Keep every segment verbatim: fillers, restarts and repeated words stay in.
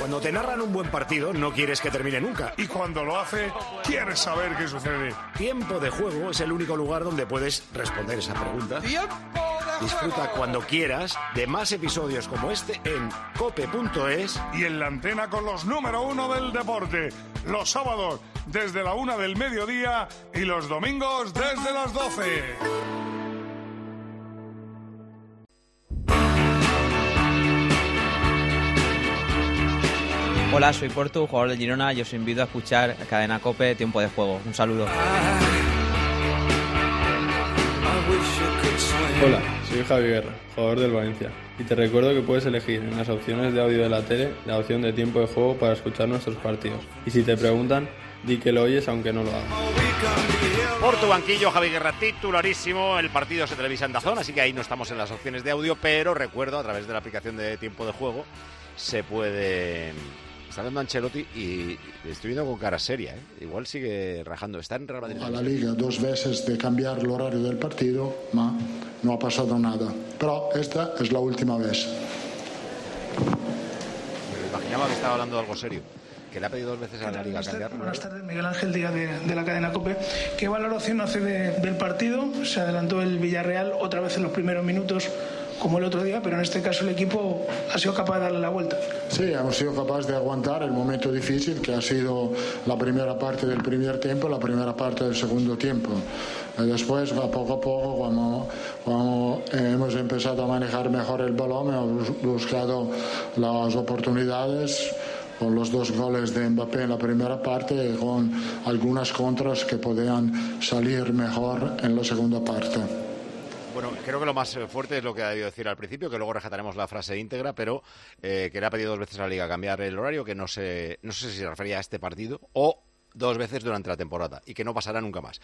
Cuando te narran un buen partido, no quieres que termine nunca. Y cuando lo hace, quieres saber qué sucede. Tiempo de Juego es el único lugar donde puedes responder esa pregunta. Disfruta cuando quieras de más episodios como este en cope punto es y en la antena con los número uno del deporte. Los sábados desde la una del mediodía y los domingos desde las doce. Hola, soy Portu, jugador de Girona, y os invito a escuchar Cadena COPE, Tiempo de Juego. Un saludo. Hola, soy Javi Guerra, jugador del Valencia, y te recuerdo que puedes elegir en las opciones de audio de la tele la opción de Tiempo de Juego para escuchar nuestros partidos. Y si te preguntan, di que lo oyes aunque no lo hagas. Por tu banquillo, Javi Guerra, titularísimo. El partido se televisa en DAZN, así que ahí no estamos en las opciones de audio, pero recuerdo, a través de la aplicación de Tiempo de Juego, se puede... Está dando Ancelotti y le estoy viendo con cara seria, ¿eh? Igual sigue rajando. Está en Real Madrid. A la Liga dos veces de cambiar el horario del partido, ma no ha pasado nada. Pero esta es la última vez. Me imaginaba que estaba hablando de algo serio. Que le ha pedido dos veces a la Liga cambiar. Buenas tardes, Miguel Ángel Díaz de, de la cadena COPE. ¿Qué valoración hace de, del partido? Se adelantó el Villarreal otra vez en los primeros minutos, como el otro día, pero en este caso el equipo ha sido capaz de darle la vuelta. Sí, hemos sido capaces de aguantar el momento difícil que ha sido la primera parte del primer tiempo, la primera parte del segundo tiempo. Y después, a poco a poco, cuando, cuando hemos empezado a manejar mejor el balón, hemos buscado las oportunidades con los dos goles de Mbappé en la primera parte y con algunas contras que podían salir mejor en la segunda parte. Bueno, creo que lo más fuerte es lo que ha debido decir al principio, que luego rescataremos la frase íntegra, pero eh, que le ha pedido dos veces a la Liga cambiar el horario, que no sé, no sé si se refería a este partido o dos veces durante la temporada y que no pasará nunca más.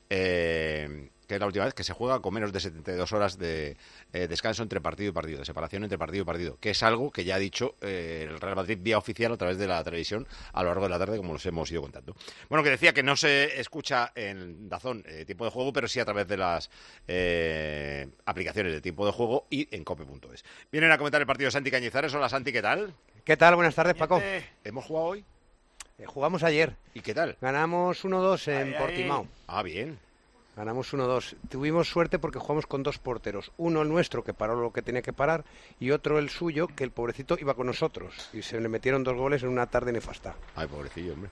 Eh, que es la última vez que se juega con menos de setenta y dos horas de eh, descanso entre partido y partido, de separación entre partido y partido, que es algo que ya ha dicho eh, el Real Madrid vía oficial a través de la televisión a lo largo de la tarde, como nos hemos ido contando. Bueno, que decía que no se escucha en DAZN eh, Tiempo de Juego, pero sí a través de las eh, aplicaciones de Tiempo de Juego y en cope punto es. Vienen a comentar el partido Santi Cañizares. Hola, Santi, ¿qué tal? ¿Qué tal? Buenas tardes, Paco. ¿Hemos jugado hoy? Eh, jugamos ayer. ¿Y qué tal? Ganamos uno dos en ay, Portimao. Ay. Ah, bien. Ganamos uno dos. Tuvimos suerte porque jugamos con dos porteros. Uno el nuestro, que paró lo que tenía que parar, y otro el suyo, que el pobrecito iba con nosotros. Y se le metieron dos goles en una tarde nefasta. Ay, pobrecillo, hombre.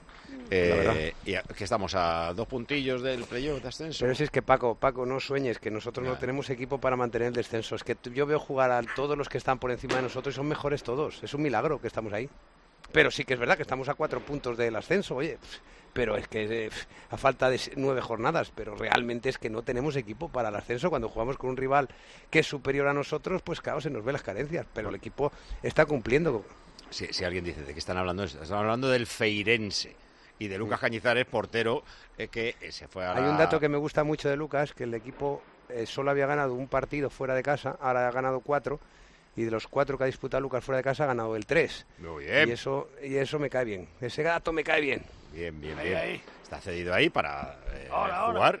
Eh, y que estamos a dos puntillos del playoff de ascenso. Pero si es que, Paco, Paco, no sueñes, que nosotros ya. no tenemos equipo para mantener el descenso. Es que yo veo jugar a todos los que están por encima de nosotros y son mejores todos. Es un milagro que estamos ahí. Pero sí que es verdad que estamos a cuatro puntos del ascenso, oye, pero es que eh, a falta de nueve jornadas, pero realmente es que no tenemos equipo para el ascenso. Cuando jugamos con un rival que es superior a nosotros, pues claro, se nos ven las carencias, pero el equipo está cumpliendo. Si, si alguien dice de qué están hablando, están hablando del Feirense y de Lucas Cañizares, portero, eh, que eh, se fue a la... Hay un dato que me gusta mucho de Lucas, que el equipo eh, solo había ganado un partido fuera de casa, ahora ha ganado cuatro. Y de los cuatro que ha disputado Lucas fuera de casa ha ganado el tres. Muy bien. Y eso, y eso me cae bien. Ese gato me cae bien. Bien, bien, ahí, bien. Ahí. Está cedido ahí para eh, ahora, jugar ahora.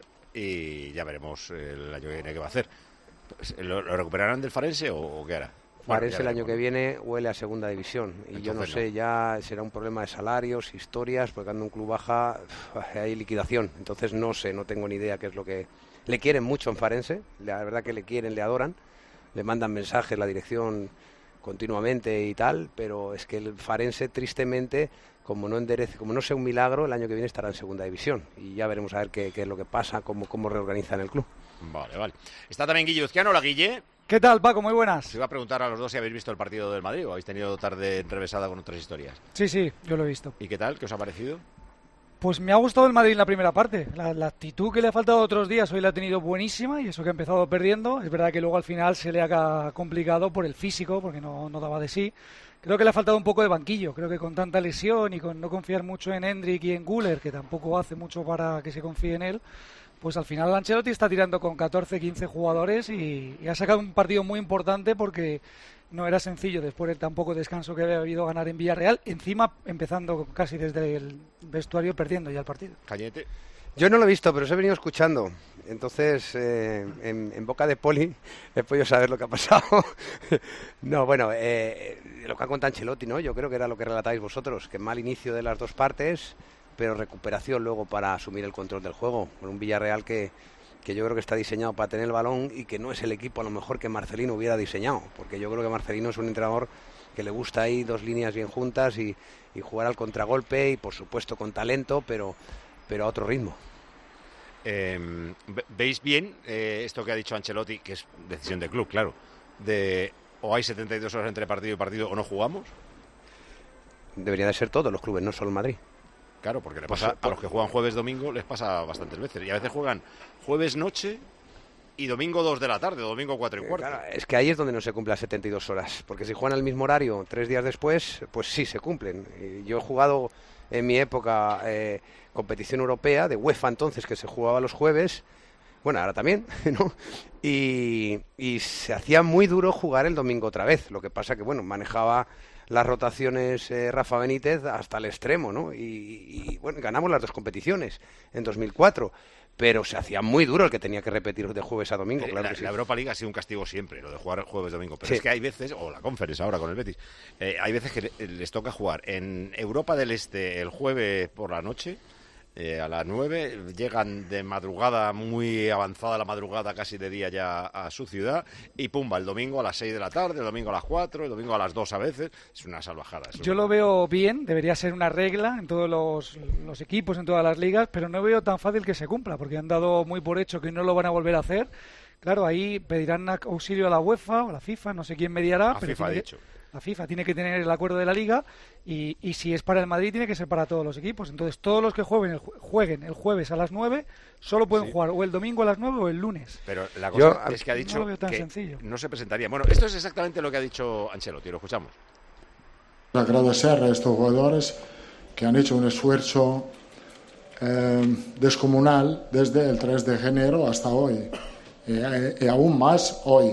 Y ya veremos el año que viene qué va a hacer. ¿Lo, lo recuperarán del Farense o, o qué hará? Farense bueno, el año que viene huele a segunda división. Y entonces, yo no sé, no. ya será un problema de salarios, historias, porque cuando un club baja hay liquidación. Entonces no sé, no tengo ni idea qué es lo que... Le quieren mucho en Farense, la verdad que le quieren, le adoran. Le mandan mensajes la dirección continuamente y tal, pero es que el Farense tristemente, como no enderece, como no sea un milagro, el año que viene estará en segunda división y ya veremos a ver qué, qué es lo que pasa, cómo, cómo reorganizan el club. Vale, vale. Está también Guille Uzquiano. Hola, Guille. ¿Qué tal, Paco? Muy buenas. Se iba a preguntar a los dos si habéis visto el partido del Madrid o habéis tenido tarde enrevesada con otras historias. Sí, sí, yo lo he visto. ¿Y qué tal? ¿Qué os ha parecido? Pues me ha gustado el Madrid en la primera parte. La, la actitud que le ha faltado otros días hoy la ha tenido buenísima y eso que ha empezado perdiendo. Es verdad que luego al final se le ha complicado por el físico, porque no, no daba de sí. Creo que le ha faltado un poco de banquillo. Creo que con tanta lesión y con no confiar mucho en Hendrik y en Güler, que tampoco hace mucho para que se confíe en él, pues al final Ancelotti está tirando con catorce, quince jugadores y, y ha sacado un partido muy importante porque no era sencillo después del tan poco descanso que había habido ganar en Villarreal, encima empezando casi desde el vestuario perdiendo ya el partido. Cañete. Yo no lo he visto, pero os he venido escuchando. Entonces, eh, en, en boca de Poli he podido saber lo que ha pasado. No, bueno, eh, lo que ha contado Ancelotti, ¿no? Yo creo que era lo que relatáis vosotros, que mal inicio de las dos partes, pero recuperación luego para asumir el control del juego. Con un Villarreal que, que yo creo que está diseñado para tener el balón y que no es el equipo a lo mejor que Marcelino hubiera diseñado, porque yo creo que Marcelino es un entrenador que le gusta ahí dos líneas bien juntas y, y jugar al contragolpe y por supuesto con talento, pero, pero a otro ritmo. Eh, ¿Veis bien eh, esto que ha dicho Ancelotti, que es decisión del club, claro, de o hay setenta y dos horas entre partido y partido o no jugamos? Debería de ser todos los clubes, no solo el Madrid. Claro, porque le pasa, a los que juegan jueves domingo les pasa bastantes veces, y a veces juegan jueves noche y domingo dos de la tarde, domingo cuatro y cuarto. Claro, es que ahí es donde no se cumplen las setenta y dos horas, porque si juegan al mismo horario tres días después, pues sí se cumplen. Y yo he jugado en mi época eh, competición europea de UEFA entonces, que se jugaba los jueves, bueno, ahora también, ¿no? Y, y se hacía muy duro jugar el domingo otra vez. Lo que pasa que, bueno, manejaba las rotaciones eh, Rafa Benítez hasta el extremo, ¿no? Y, y, bueno, ganamos las dos competiciones en dos mil cuatro, pero se hacía muy duro el que tenía que repetir de jueves a domingo, claro la, que sí. La Europa League ha sido un castigo siempre, lo de jugar jueves domingo, pero sí. Es que hay veces, o la Conference ahora con el Betis, eh, hay veces que les toca jugar en Europa del Este el jueves por la noche, eh, a las nueve, llegan de madrugada, muy avanzada la madrugada, casi de día ya a su ciudad, y pumba, el domingo a las seis de la tarde, el domingo a las cuatro, el domingo a las dos a veces, es una salvajada. Yo lo veo bien, debería ser una regla en todos los, los equipos, en todas las ligas, pero no veo tan fácil que se cumpla, porque han dado muy por hecho que no lo van a volver a hacer. Claro, ahí pedirán auxilio a la UEFA o a la FIFA, no sé quién mediará. La pero FIFA, tiene de que, hecho. La FIFA tiene que tener el acuerdo de la Liga y, y si es para el Madrid tiene que ser para todos los equipos. Entonces todos los que jueguen el, jueguen el jueves a las nueve solo pueden sí. jugar o el domingo a las nueve o el lunes. Pero la cosa Yo, es que ha dicho no lo veo tan que sencillo. no se presentaría. Bueno, esto es exactamente lo que ha dicho Ancelotti, lo escuchamos. Agradecer a estos jugadores que han hecho un esfuerzo eh, descomunal desde el tres de enero hasta hoy, y, y aún más hoy.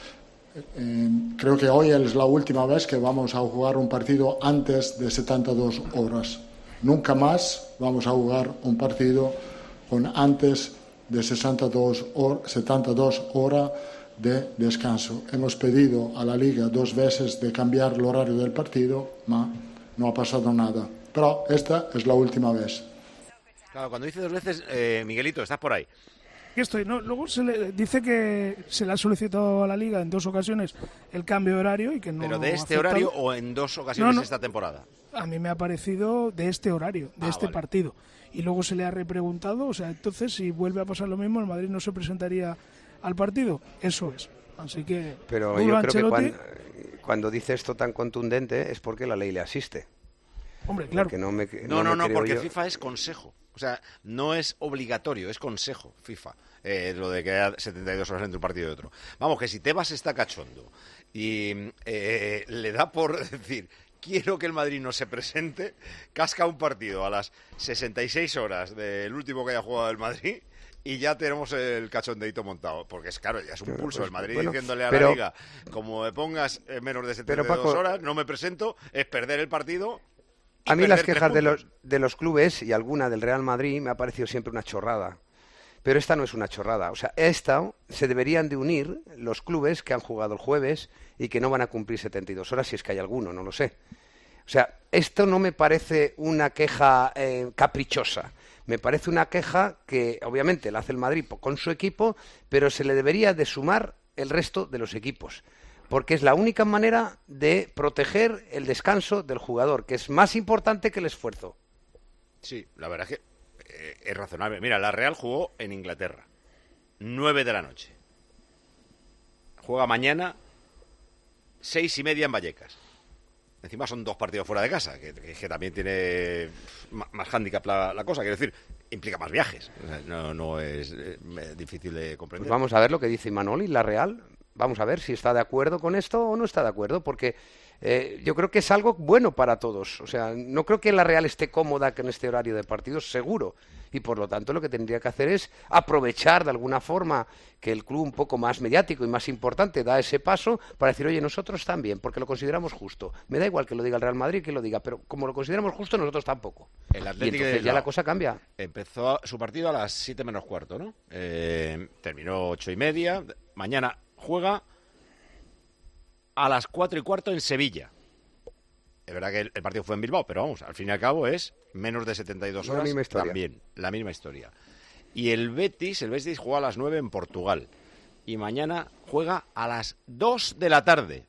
Eh, creo que hoy es la última vez que vamos a jugar un partido antes de setenta y dos horas. Nunca más vamos a jugar un partido con antes de sesenta y dos or, setenta y dos horas de descanso. Hemos pedido a la Liga dos veces de cambiar el horario del partido, pero no ha pasado nada. Pero esta es la última vez. Claro, cuando dice dos veces, eh, Miguelito, estás por ahí. Aquí estoy. No, luego se le dice que se le ha solicitado a la Liga en dos ocasiones el cambio de horario y que no. ¿Pero de este aceptado. horario o en dos ocasiones no, no. esta temporada? A mí me ha parecido de este horario, de ah, este vale. partido. Y luego se le ha repreguntado, o sea, entonces si vuelve a pasar lo mismo, el Madrid no se presentaría al partido. Eso es. Así que. Pero yo creo Ancelotti, que cuando, cuando dice esto tan contundente es porque la ley le asiste. Hombre, claro. Porque no, me, no, no, no, no porque yo. FIFA es consejo. O sea, no es obligatorio, es consejo FIFA. Eh, lo de que haya setenta y dos horas entre un partido y otro. Vamos, que si Tebas está cachondo y eh, le da por decir quiero que el Madrid no se presente, casca un partido a las sesenta y seis horas del último que haya jugado el Madrid y ya tenemos el cachondeito montado, porque es claro, ya es un pulso. El Madrid bueno, diciéndole a pero, la Liga, como me pongas en menos de setenta y dos Paco, horas, no me presento, es perder el partido. A mí las quejas de los, de los clubes y alguna del Real Madrid me ha parecido siempre una chorrada. Pero esta no es una chorrada. O sea, esta se deberían de unir los clubes que han jugado el jueves y que no van a cumplir setenta y dos horas, si es que hay alguno, no lo sé. O sea, esto no me parece una queja eh, caprichosa. Me parece una queja que obviamente la hace el Madrid con su equipo, pero se le debería de sumar el resto de los equipos. Porque es la única manera de proteger el descanso del jugador, que es más importante que el esfuerzo. Sí, la verdad es que eh, es razonable. Mira, la Real jugó en Inglaterra, nueve de la noche. Juega mañana, seis y media en Vallecas. Encima son dos partidos fuera de casa, que, que, que también tiene más hándicap la, la cosa. Quiero decir, implica más viajes. O sea, no, no es eh, difícil de comprender. Pues vamos a ver lo que dice Imanol y la Real. Vamos a ver si está de acuerdo con esto o no está de acuerdo, porque Eh, yo creo que es algo bueno para todos. O sea, no creo que la Real esté cómoda en este horario de partidos, seguro. Y por lo tanto lo que tendría que hacer es aprovechar de alguna forma que el club un poco más mediático y más importante da ese paso para decir, oye, nosotros también, porque lo consideramos justo. Me da igual que lo diga el Real Madrid, que lo diga, pero como lo consideramos justo, nosotros tampoco. El y Atlético entonces ya la cosa cambia. Empezó su partido a las siete menos cuarto, ¿no? Eh, terminó ocho y media. Mañana juega a las cuatro y cuarto en Sevilla. Es verdad que el, el partido fue en Bilbao, pero vamos, al fin y al cabo es menos de setenta y dos horas. La misma historia. También, la misma historia. Y el Betis, el Betis juega a las nueve en Portugal. Y mañana juega a las dos de la tarde.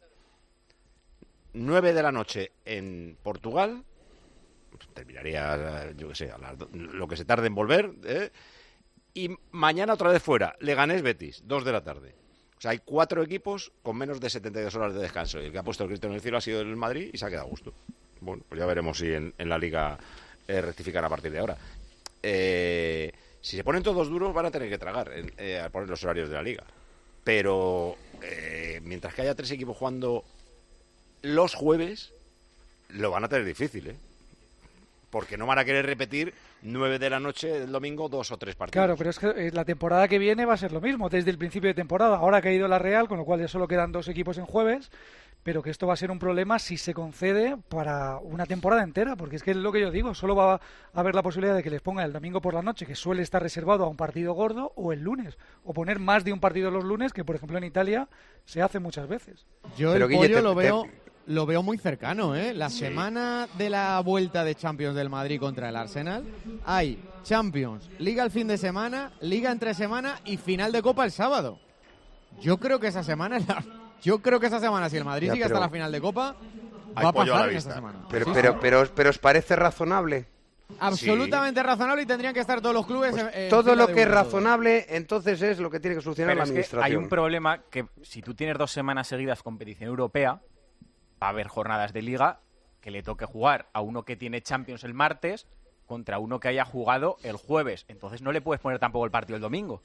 nueve de la noche en Portugal. Terminaría, yo qué sé, a las, lo que se tarde en volver. ¿eh? Y mañana otra vez fuera, Leganés-Betis, dos de la tarde. O sea, hay cuatro equipos con menos de setenta y dos horas de descanso. Y el que ha puesto el Cristo en el cielo ha sido el Madrid y se ha quedado a gusto. Bueno, pues ya veremos si en, en la Liga eh, rectifican a partir de ahora. Eh, si se ponen todos duros van a tener que tragar eh, al poner los horarios de la Liga. Pero eh, mientras que haya tres equipos jugando los jueves, lo van a tener difícil, ¿eh? Porque no van a querer repetir nueve de la noche del domingo dos o tres partidos. Claro, pero es que la temporada que viene va a ser lo mismo, desde el principio de temporada. Ahora ha caído la Real, con lo cual ya solo quedan dos equipos en jueves, pero que esto va a ser un problema si se concede para una temporada entera, porque es que es lo que yo digo, solo va a haber la posibilidad de que les ponga el domingo por la noche, que suele estar reservado a un partido gordo, o el lunes, o poner más de un partido los lunes, que por ejemplo en Italia se hace muchas veces. Yo pero el Guille, pollo te, lo veo... te... Lo veo muy cercano, ¿eh? La sí. semana de la vuelta de Champions del Madrid contra el Arsenal, hay Champions, Liga el fin de semana, Liga entre semana y final de Copa el sábado. Yo creo que esa semana, la... yo creo que esa semana, si el Madrid ya, sigue pero... hasta la final de Copa, hay va a pasar a en esa semana. Pero, sí, pero, sí. pero, pero, pero ¿os parece razonable? Absolutamente sí. razonable y tendrían que estar todos los clubes. Pues en, en todo lo que es todo. razonable, entonces es lo que tiene que solucionar pero la es administración. Que hay un problema que si tú tienes dos semanas seguidas competición europea, va a haber jornadas de liga que le toque jugar a uno que tiene Champions el martes contra uno que haya jugado el jueves. Entonces no le puedes poner tampoco el partido el domingo.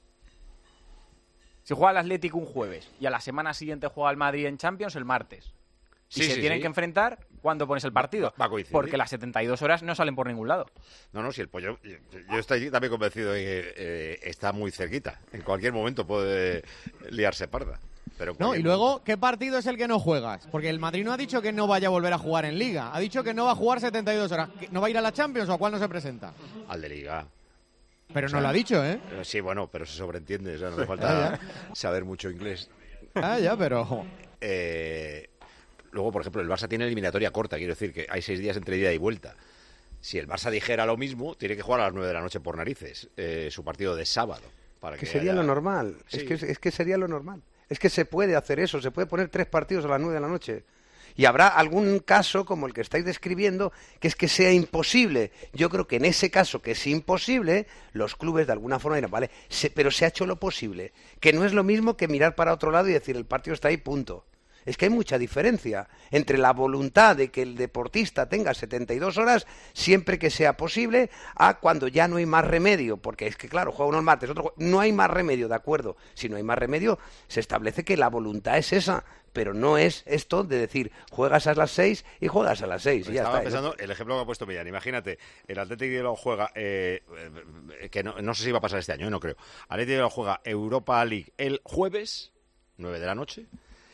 Si juega el Atlético un jueves y a la semana siguiente juega el Madrid en Champions el martes y sí, se sí, tienen sí. que enfrentar, ¿cuándo pones el partido? Va, va a coincidir. Porque las setenta y dos horas no salen por ningún lado. No, no, si el pollo... Yo, yo estoy también convencido de que eh, está muy cerquita. En cualquier momento puede liarse parda. Pero no, y luego, ¿qué partido es el que no juegas? Porque el Madrid no ha dicho que no vaya a volver a jugar en Liga. Ha dicho que no va a jugar setenta y dos horas. ¿No va a ir a la Champions o a cuál no se presenta? Al de Liga. Pero o sea, no lo ha dicho, ¿eh? Sí, bueno, pero se sobreentiende. O sea, no hace falta saber mucho inglés. Ah, ya, pero... Eh, luego, por ejemplo, el Barça tiene eliminatoria corta. Quiero decir que hay seis días entre ida y vuelta. Si el Barça dijera lo mismo, tiene que jugar a las nueve de la noche por narices. Eh, su partido de sábado. Para que, que sería haya... lo normal. Sí. Es, que, es que sería lo normal. Es que se puede hacer eso, se puede poner tres partidos a las nueve de la noche. Y habrá algún caso, como el que estáis describiendo, que es que sea imposible. Yo creo que en ese caso, que es imposible, los clubes de alguna forma dirán, vale, se, pero se ha hecho lo posible. Que no es lo mismo que mirar para otro lado y decir, el partido está ahí, punto. Es que hay mucha diferencia entre la voluntad de que el deportista tenga setenta y dos horas siempre que sea posible a cuando ya no hay más remedio, porque es que claro, juega uno el martes, otro no hay más remedio, de acuerdo, si no hay más remedio se establece que la voluntad es esa, pero no es esto de decir juegas a las seis y juegas a las seis y ya estaba está. pensando el ejemplo que ha puesto Millán, imagínate, el Atlético lo juega eh, eh, que no, no sé si va a pasar este año, no creo, Atlético lo juega Europa League el jueves nueve de la noche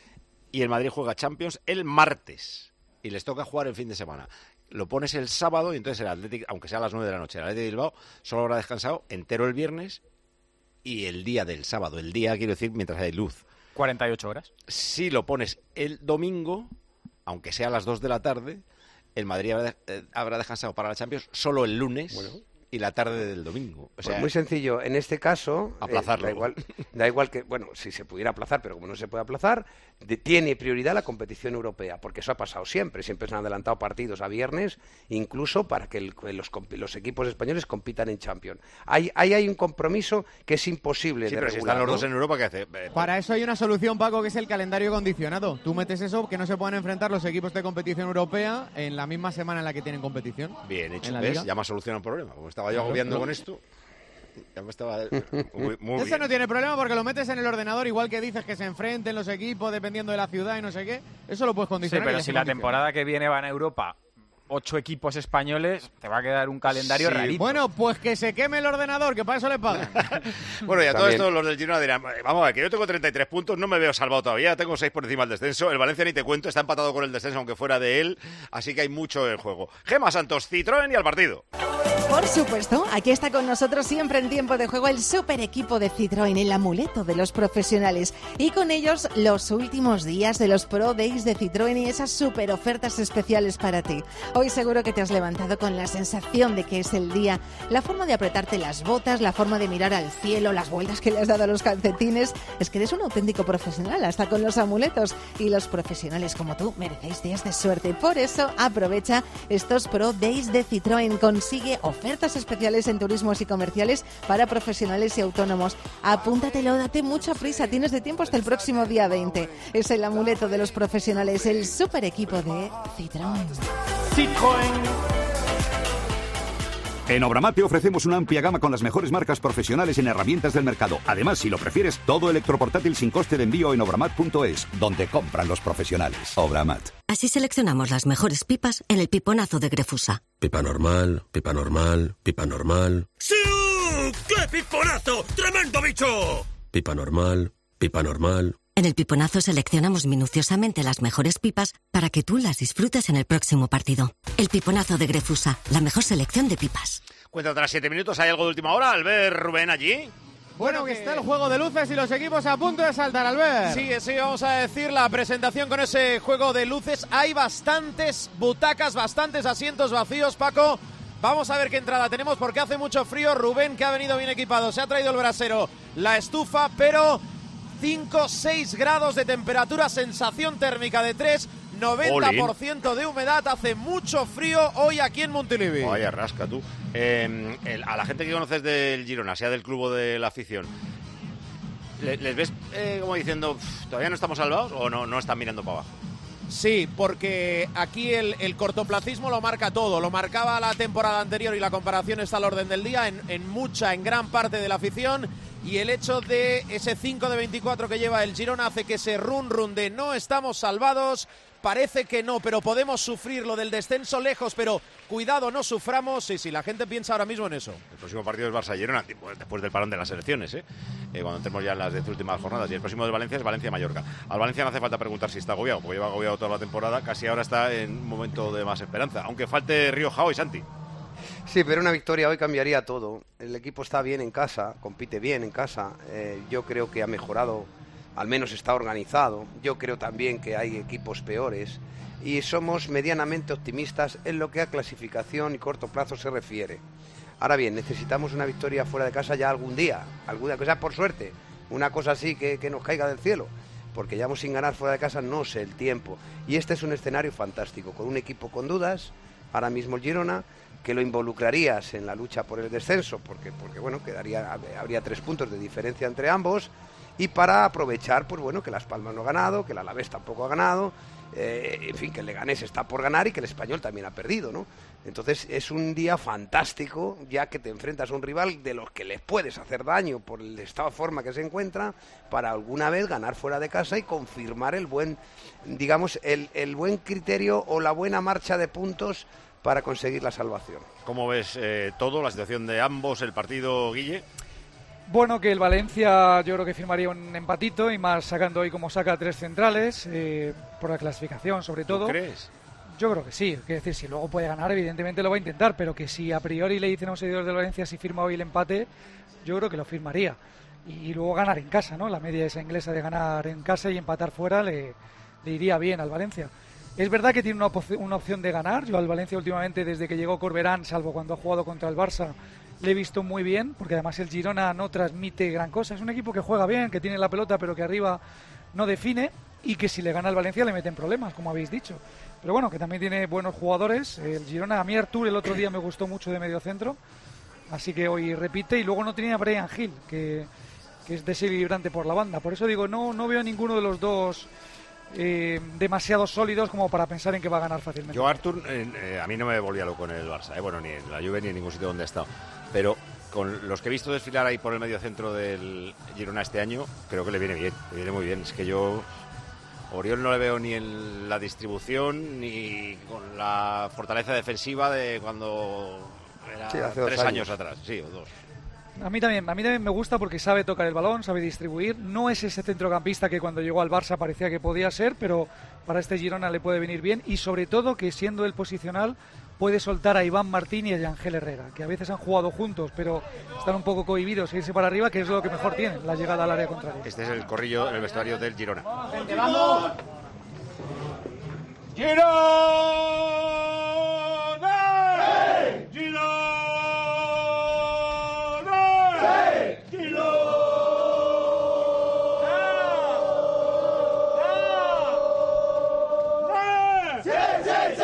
y el Madrid juega Champions el martes y les toca jugar el fin de semana. Lo pones el sábado y entonces el Atlético, aunque sea a las nueve de la noche, el Atlético de Bilbao solo habrá descansado entero el viernes y el día del sábado. El día, quiero decir, mientras hay luz. cuarenta y ocho horas. Si lo pones el domingo, aunque sea a las dos de la tarde, el Madrid habrá, eh, habrá descansado para la Champions solo el lunes. Bueno. Y la tarde del domingo. O sea, pues muy sencillo. En este caso, aplazarlo. Eh, da igual, da igual que, bueno, si se pudiera aplazar, pero como no se puede aplazar, de, tiene prioridad la competición europea, porque eso ha pasado siempre. Siempre se han adelantado partidos a viernes, incluso para que el, los, los equipos españoles compitan en Champions. Hay, hay, hay un compromiso que es imposible sí, de pero regular. Si están los ¿no? dos en Europa, ¿qué hace? Eh, Para eso hay una solución, Paco, que es el calendario condicionado. Tú metes eso, que no se puedan enfrentar los equipos de competición europea en la misma semana en la que tienen competición. Bien hecho, ¿ves? Liga. Ya me ha solucionado el problema. Como estaba yo agobiando no. con esto. Ya me estaba muy, muy Eso bien. no tiene problema porque lo metes en el ordenador, igual que dices que se enfrenten los equipos dependiendo de la ciudad y no sé qué. Eso lo puedes Sí, condicionar. pero y si se la condiciona. temporada que viene van a Europa ocho equipos españoles, te va a quedar un calendario Sí. rarito. Bueno, pues que se queme el ordenador, que para eso le pagan. Bueno, y a todo También. esto los del Girona dirán, vamos a ver, que yo tengo treinta y tres puntos, no me veo salvado todavía, tengo seis por encima del descenso, el Valencia ni te cuento, está empatado con el descenso aunque fuera de él, así que hay mucho en juego. Gema Santos, Citroën y al partido. Por supuesto, aquí está con nosotros siempre en tiempo de juego el super equipo de Citroën, el amuleto de los profesionales. Y con ellos los últimos días de los Pro Days de Citroën y esas super ofertas especiales para ti. Hoy seguro que te has levantado con la sensación de que es el día, la forma de apretarte las botas, la forma de mirar al cielo, las vueltas que le has dado a los calcetines. Es que eres un auténtico profesional, hasta con los amuletos. Y los profesionales como tú merecéis días de suerte. Por eso aprovecha estos Pro Days de Citroën. Consigue ofertas especiales en turismos y comerciales para profesionales y autónomos. Apúntatelo, date mucha prisa, tienes de tiempo hasta el próximo día veinte. Es el amuleto de los profesionales, el super equipo de Citroën. Citroën. En Obramat te ofrecemos una amplia gama con las mejores marcas profesionales en herramientas del mercado. Además, si lo prefieres, todo electroportátil sin coste de envío en obramat punto es, donde compran los profesionales. Obramat. Así seleccionamos las mejores pipas en el piponazo de Grefusa. Pipa normal, pipa normal, pipa normal. ¡Sí! ¡Qué piponazo! ¡Tremendo bicho! Pipa normal, pipa normal. En el piponazo seleccionamos minuciosamente las mejores pipas para que tú las disfrutes en el próximo partido. El piponazo de Grefusa, la mejor selección de pipas. Cuenta tras siete minutos, ¿hay algo de última hora? Albert, Rubén, allí. Bueno, que está el juego de luces y los equipos a punto de saltar, Albert. Sí, sí, vamos a decir la presentación con ese juego de luces. Hay bastantes butacas, bastantes asientos vacíos, Paco. Vamos a ver qué entrada tenemos porque hace mucho frío. Rubén, que ha venido bien equipado, se ha traído el brasero, la estufa, pero cinco, seis grados de temperatura, sensación térmica de tres, noventa por ciento de humedad, hace mucho frío hoy aquí en Montilivi. Vaya rasca tú. Eh, el, a la gente que conoces del Girona, sea del club o de la afición, ¿le, ¿les ves eh, como diciendo, todavía no estamos salvados o no, no están mirando para abajo? Sí, porque aquí el, el cortoplacismo lo marca todo. Lo marcaba la temporada anterior y la comparación está al orden del día en, en mucha, en gran parte de la afición. Y el hecho de ese cinco de veinticuatro que lleva el Girona hace que ese run run de no estamos salvados, parece que no, pero podemos sufrir lo del descenso lejos, pero cuidado, no suframos. Sí, sí, la gente piensa ahora mismo en eso. El próximo partido es Barça-Girona, después del parón de las elecciones, ¿eh? Eh, cuando entremos ya en las diez últimas jornadas. Y el próximo de Valencia es Valencia-Mallorca. Al Valencia no hace falta preguntar si está agobiado, porque lleva agobiado toda la temporada, casi ahora está en un momento de más esperanza, aunque falte Rioja y Santi. Sí, pero una victoria hoy cambiaría todo. El equipo está bien en casa, compite bien en casa. Eh, yo creo que ha mejorado, al menos está organizado. Yo creo también que hay equipos peores. Y somos medianamente optimistas en lo que a clasificación y corto plazo se refiere. Ahora bien, necesitamos una victoria fuera de casa ya algún día. Alguna cosa por suerte. Una cosa así que, que nos caiga del cielo. Porque llevamos sin ganar fuera de casa no sé el tiempo. Y este es un escenario fantástico, con un equipo con dudas, ahora mismo el Girona, que lo involucrarías en la lucha por el descenso, porque, porque bueno, quedaría, habría tres puntos de diferencia entre ambos, y para aprovechar, pues bueno, que Las Palmas no ha ganado, que el Alavés tampoco ha ganado, eh, en fin, que el Leganés está por ganar y que el Español también ha perdido, ¿no? Entonces es un día fantástico, ya que te enfrentas a un rival de los que les puedes hacer daño por el estado de forma que se encuentra, para alguna vez ganar fuera de casa y confirmar el buen, digamos, el, el buen criterio o la buena marcha de puntos para conseguir la salvación. ¿Cómo ves eh, todo, la situación de ambos, el partido, Guille? Bueno, que el Valencia yo creo que firmaría un empatito y más sacando hoy como saca tres centrales, eh, por la clasificación sobre todo. ¿Tú crees? Yo creo que sí, es decir, si luego puede ganar evidentemente lo va a intentar, pero que si a priori le dicen a un seguidor de Valencia si firma hoy el empate, yo creo que lo firmaría. Y luego ganar en casa, ¿no? La media esa inglesa de ganar en casa y empatar fuera le, le iría bien al Valencia. Es verdad que tiene una, op- una opción de ganar. Yo al Valencia últimamente, desde que llegó Corberán, salvo cuando ha jugado contra el Barça, le he visto muy bien, porque además el Girona no transmite gran cosa. Es un equipo que juega bien, que tiene la pelota, pero que arriba no define, y que si le gana al Valencia le meten problemas, como habéis dicho. Pero bueno, que también tiene buenos jugadores. El Girona, a mí Artur el otro día me gustó mucho de medio centro, así que hoy repite. Y luego no tenía a Brian Hill, que, que es desequilibrante por la banda. Por eso digo, no, no veo ninguno de los dos Eh, demasiado sólidos como para pensar en que va a ganar fácilmente. Yo, Artur, eh, eh, a mí no me volvía loco en el Barça, eh, bueno, ni en la Juve ni en ningún sitio donde he estado, pero con los que he visto desfilar ahí por el medio centro del Girona este año, creo que le viene bien, le viene muy bien. Es que yo Oriol no le veo ni en la distribución ni con la fortaleza defensiva de cuando era sí, hace tres dos años. años atrás, sí, o dos. A mí también, a mí también me gusta porque sabe tocar el balón, sabe distribuir. No es ese centrocampista que cuando llegó al Barça parecía que podía ser, pero para este Girona le puede venir bien. Y sobre todo que siendo el posicional puede soltar a Iván Martín y a Ángel Herrera, que a veces han jugado juntos, pero están un poco cohibidos a irse para arriba, que es lo que mejor tienen, la llegada al área contraria. Este es el corrillo en el vestuario del Girona. ¡Vamos! ¡Girona! ¡Hey! ¡Girona! ¡Hey! ¡Girona! ¡Sí, sí, sí!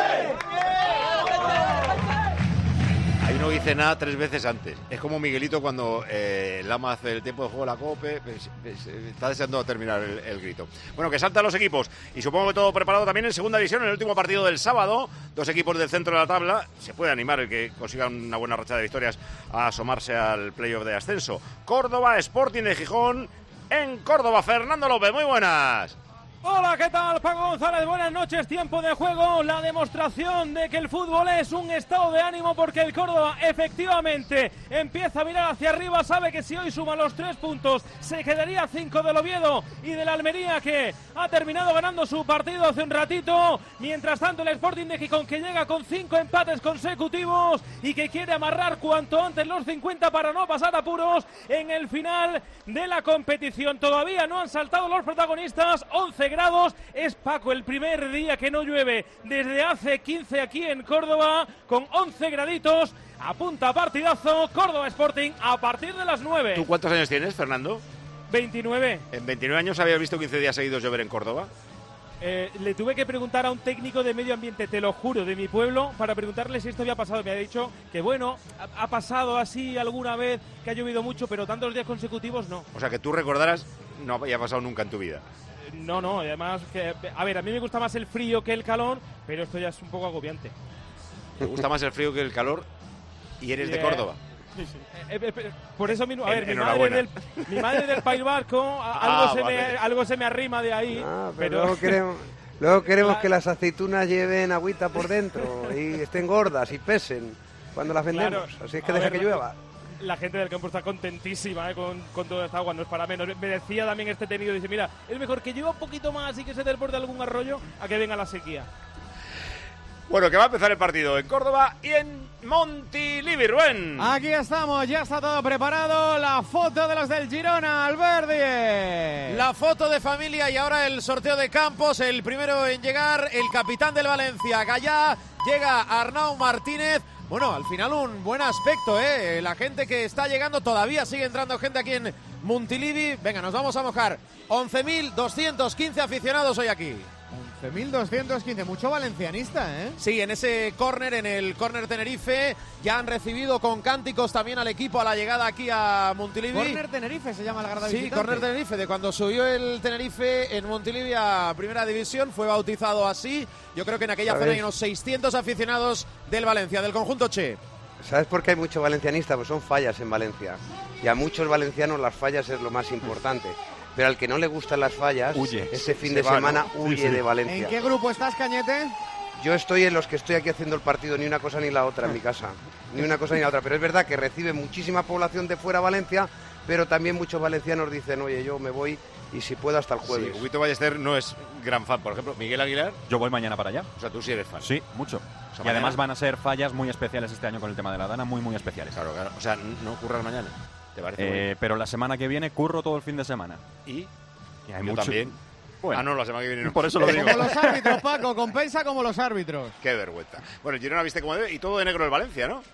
Ahí no dice nada tres veces antes. Es como Miguelito cuando eh, Lama hace el tiempo de juego de la COPE, pues, pues, está deseando terminar el, el grito. Bueno, que saltan los equipos y supongo que todo preparado también en segunda división en el último partido del sábado. Dos equipos del centro de la tabla. Se puede animar el que consiga una buena racha de victorias a asomarse al playoff de ascenso. Córdoba, Sporting de Gijón en Córdoba. Fernando López, muy buenas. Hola, ¿qué tal? Paco González, buenas noches, tiempo de juego, la demostración de que el fútbol es un estado de ánimo porque el Córdoba efectivamente empieza a mirar hacia arriba, sabe que si hoy suma los tres puntos se quedaría cinco del Oviedo y de la Almería que ha terminado ganando su partido hace un ratito, mientras tanto el Sporting de Gijón que llega con cinco empates consecutivos y que quiere amarrar cuanto antes los cincuenta para no pasar apuros en el final de la competición. Todavía no han saltado los protagonistas, once grados, es Paco el primer día que no llueve desde hace quince aquí en Córdoba, con once graditos, apunta partidazo, Córdoba Sporting a partir de las nueve. ¿Tú cuántos años tienes, Fernando? veintinueve. ¿En veintinueve años habías visto quince días seguidos llover en Córdoba? Eh, le tuve que preguntar a un técnico de medio ambiente, te lo juro, de mi pueblo, para preguntarle si esto había pasado. Me ha dicho que bueno, ha, ha pasado así alguna vez, que ha llovido mucho, pero tantos días consecutivos no. O sea, que tú recordaras, no había pasado nunca en tu vida. No, no, además, que, a ver, a mí me gusta más el frío que el calor, pero esto ya es un poco agobiante. ¿Te gusta más el frío que el calor y eres yeah. de Córdoba? Sí, sí. Eh, eh, eh, por eso mismo, a ver, mi madre, del, mi madre del País Vasco, a, algo, ah, se vale. me, algo se me arrima de ahí. Ah, pero, pero... luego queremos, luego queremos la... que las aceitunas lleven agüita por dentro y estén gordas y pesen cuando las vendemos. Claro. Así es que a deja ver, que llueva. La gente del campo está contentísima eh, con, con toda esta agua, no es para menos. Me decía también este técnico, dice, mira, es mejor que llueva un poquito más y que se desborde algún arroyo a que venga la sequía. Bueno, que va a empezar el partido en Córdoba y en Montilivi, Rubén. Aquí estamos, ya está todo preparado. La foto de los del Girona, Alberdi. La foto de familia y ahora el sorteo de campos. El primero en llegar, el capitán del Valencia, Gallá. Llega Arnau Martínez. Bueno, al final un buen aspecto, ¿eh? La gente que está llegando, todavía sigue entrando gente aquí en Montilivi. Venga, nos vamos a mojar. once mil doscientos quince aficionados hoy aquí. once mil doscientos quince, mucho valencianista, ¿eh? Sí, en ese córner, en el córner Tenerife, ya han recibido con cánticos también al equipo a la llegada aquí a Montilivi. Córner Tenerife se llama la grada Sí, visitante. córner Tenerife, de cuando subió el Tenerife en Montilivi a Primera División, fue bautizado así. Yo creo que en aquella zona hay unos seiscientos aficionados del Valencia, del conjunto Che. ¿Sabes por qué hay mucho valencianista? Pues son fallas en Valencia. Y a muchos valencianos las fallas es lo más importante. Pero al que no le gustan las fallas, huye. Ese fin Se de va, semana ¿no? huye sí, sí. de Valencia. ¿En qué grupo estás, Cañete? Yo estoy en los que estoy aquí haciendo el partido, ni una cosa ni la otra en mi casa. Ni una cosa ni la otra. Pero es verdad que recibe muchísima población de fuera Valencia, pero también muchos valencianos dicen, oye, yo me voy y si puedo hasta el jueves. Sí, Huguito Ballester no es gran fan, por ejemplo. Miguel Aguilar. Yo voy mañana para allá. O sea, tú sí eres fan. Sí, mucho. O sea, y mañana... además van a ser fallas muy especiales este año con el tema de la Dana, muy, muy especiales. Claro, claro. O sea, no curras mañana. ¿Te parece? Eh, pero la semana que viene curro todo el fin de semana. ¿Y? Y hay Yo mucho... también. Bueno, ah, no, la semana que viene no. Por eso lo digo. Como los árbitros, Paco, compensa como los árbitros. Qué vergüenza. Bueno, el Girona viste como debe y todo de negro el Valencia, ¿no?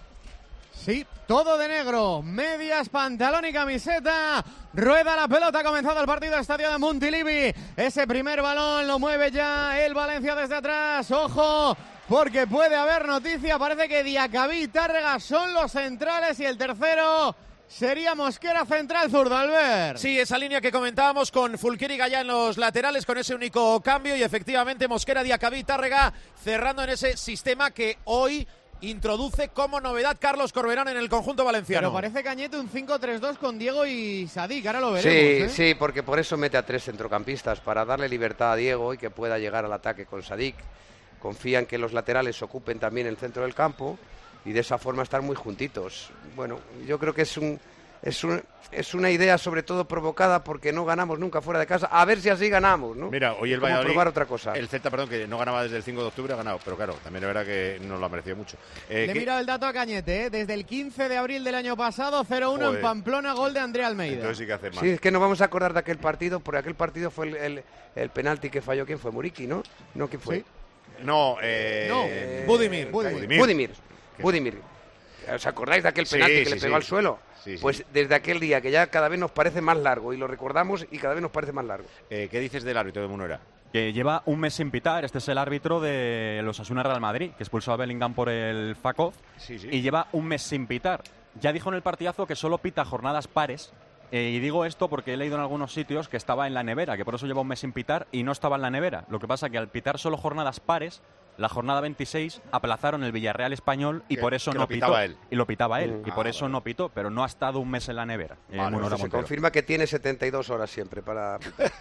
Sí, todo de negro, medias, pantalón y camiseta. Rueda la pelota, ha comenzado el partido del estadio de Montilivi. Ese primer balón lo mueve ya el Valencia desde atrás. Ojo, porque puede haber noticia. Parece que Diacabí y Tárrega son los centrales y el tercero sería Mosquera central zurdo, Albert. Sí, esa línea que comentábamos con Fulquer y Gallá en los laterales con ese único cambio y efectivamente Mosquera, Diacabí y Tárrega cerrando en ese sistema que hoy introduce como novedad Carlos Corberán en el conjunto valenciano. Pero parece, Cañete, un cinco tres dos con Diego y Sadik, ahora lo veremos. Sí, ¿eh? sí, porque por eso mete a tres centrocampistas, para darle libertad a Diego y que pueda llegar al ataque con Sadik. Confía en que los laterales ocupen también el centro del campo y de esa forma estar muy juntitos. Bueno, yo creo que es un... Es, un, es una idea sobre todo provocada porque no ganamos nunca fuera de casa. A ver si así ganamos, ¿no? Mira, hoy el Como Valladolid, probar otra cosa. El Celta, perdón, que no ganaba desde el cinco de octubre, ha ganado. Pero claro, también es verdad que no lo ha merecido mucho. Eh, Le he ¿qué? mirado el dato a Cañete, ¿eh? Desde el quince de abril del año pasado, cero uno en Joder. Pamplona, gol de André Almeida. Entonces sí que hace más. Sí, es que nos vamos a acordar de aquel partido, porque aquel partido fue el, el, el penalti que falló. ¿Quién fue? Muriqui, ¿no? ¿No? ¿Quién fue? Sí. No, eh... No, Eh, Budimir. Budimir. Budimir. Budimir. ¿Os acordáis de aquel Sí, penalti que sí, le pegó sí. al suelo? Sí, sí. Pues desde aquel día, que ya cada vez nos parece más largo, y lo recordamos y cada vez nos parece más largo. Eh, ¿Qué dices del árbitro de Munera? Que lleva un mes sin pitar. Este es el árbitro de los Osasuna Real Madrid, que expulsó a Bellingham por el Fakov. Sí, sí. Y lleva un mes sin pitar. Ya dijo en el partidazo que solo pita jornadas pares. Eh, y digo esto porque he leído en algunos sitios que estaba en la nevera, que por eso lleva un mes sin pitar y no estaba en la nevera. Lo que pasa que al pitar solo jornadas pares, la jornada veintiséis aplazaron el Villarreal Español y Que- por eso que no lo pitaba pitó. él. Y lo pitaba él. Mm. y por Ah, eso vale. no pitó, pero no ha estado un mes en la nevera. eh, Vale, Munera Esto se Montero. confirma que tiene setenta y dos horas siempre para...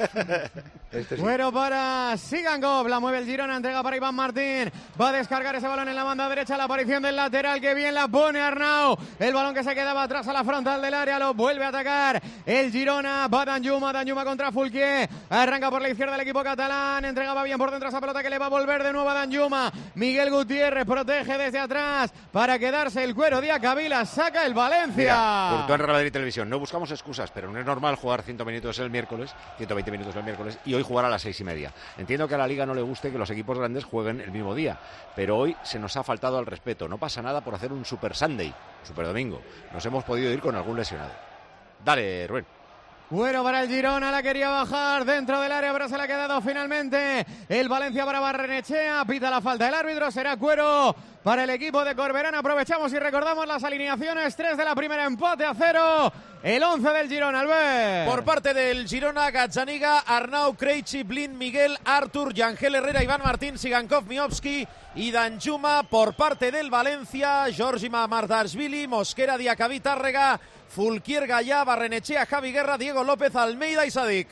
Este sí. Bueno, para Sigangov, la mueve el Girona, entrega para Iván Martín, va a descargar ese balón en la banda derecha, la aparición del lateral, que bien la pone Arnau, el balón que se quedaba atrás a la frontal del área, lo vuelve a atacar el Girona, va Danjuma, Danjuma contra Fulquier, arranca por la izquierda el equipo catalán, entregaba bien por dentro esa pelota que le va a volver de nuevo a Danjuma, Miguel Gutiérrez protege desde atrás para quedarse el cuero, Diacabila saca el Valencia. Mira, Courtois en Real Madrid Televisión. No buscamos excusas, pero no es normal jugar ciento minutos el miércoles, ciento veinte minutos el miércoles y hoy jugar a las seis y media. Entiendo que a la Liga no le guste que los equipos grandes jueguen el mismo día, pero hoy se nos ha faltado al respeto. No pasa nada por hacer un Super Sunday, Super Domingo. Nos hemos podido ir con algún lesionado. Dale, Rubén. Bueno para el Girona, la quería bajar dentro del área, pero se la ha quedado finalmente el Valencia para Barrenechea, pita la falta el árbitro, será cuero para el equipo de Corberán. Aprovechamos y recordamos las alineaciones, tres de la primera, empate a cero, el once del Girona, Albert. Por parte del Girona, Gazzaniga, Arnau, Krejci, Blin, Miguel, Artur, Yangel Herrera, Iván Martín, Sigankov, Miovski y Danjuma. Por parte del Valencia, Georgi Mamardashvili, Mosquera, Diacabí, Tárrega, Fulquier, Gallá, Barrenechea, Javi Guerra, Diego López, Almeida y Sadik.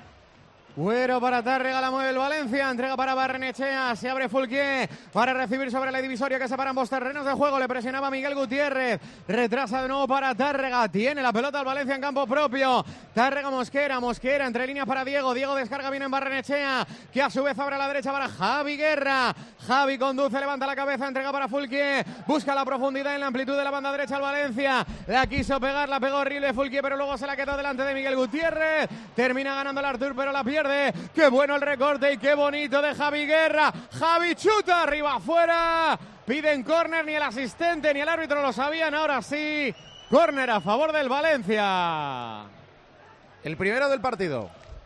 Cuero para Tárrega, la mueve el Valencia, entrega para Barrenechea, se abre Fulquier para recibir sobre la divisoria que separa ambos terrenos de juego, le presionaba Miguel Gutiérrez, retrasa de nuevo para Tárrega, tiene la pelota el Valencia en campo propio, Tárrega, Mosquera, Mosquera entre líneas para Diego, Diego descarga bien en Barrenechea, que a su vez abre a la derecha para Javi Guerra, Javi conduce, levanta la cabeza, entrega para Fulquier, busca la profundidad en la amplitud de la banda derecha al Valencia, la quiso pegar, la pegó horrible Fulquier, pero luego se la quedó delante de Miguel Gutiérrez, termina ganando el Artur, pero la pierde. Qué bueno el recorte y qué bonito de Javi Guerra. Javi chuta arriba afuera. Piden córner, ni el asistente ni el árbitro lo sabían. Ahora sí, córner a favor del Valencia. El primero del partido.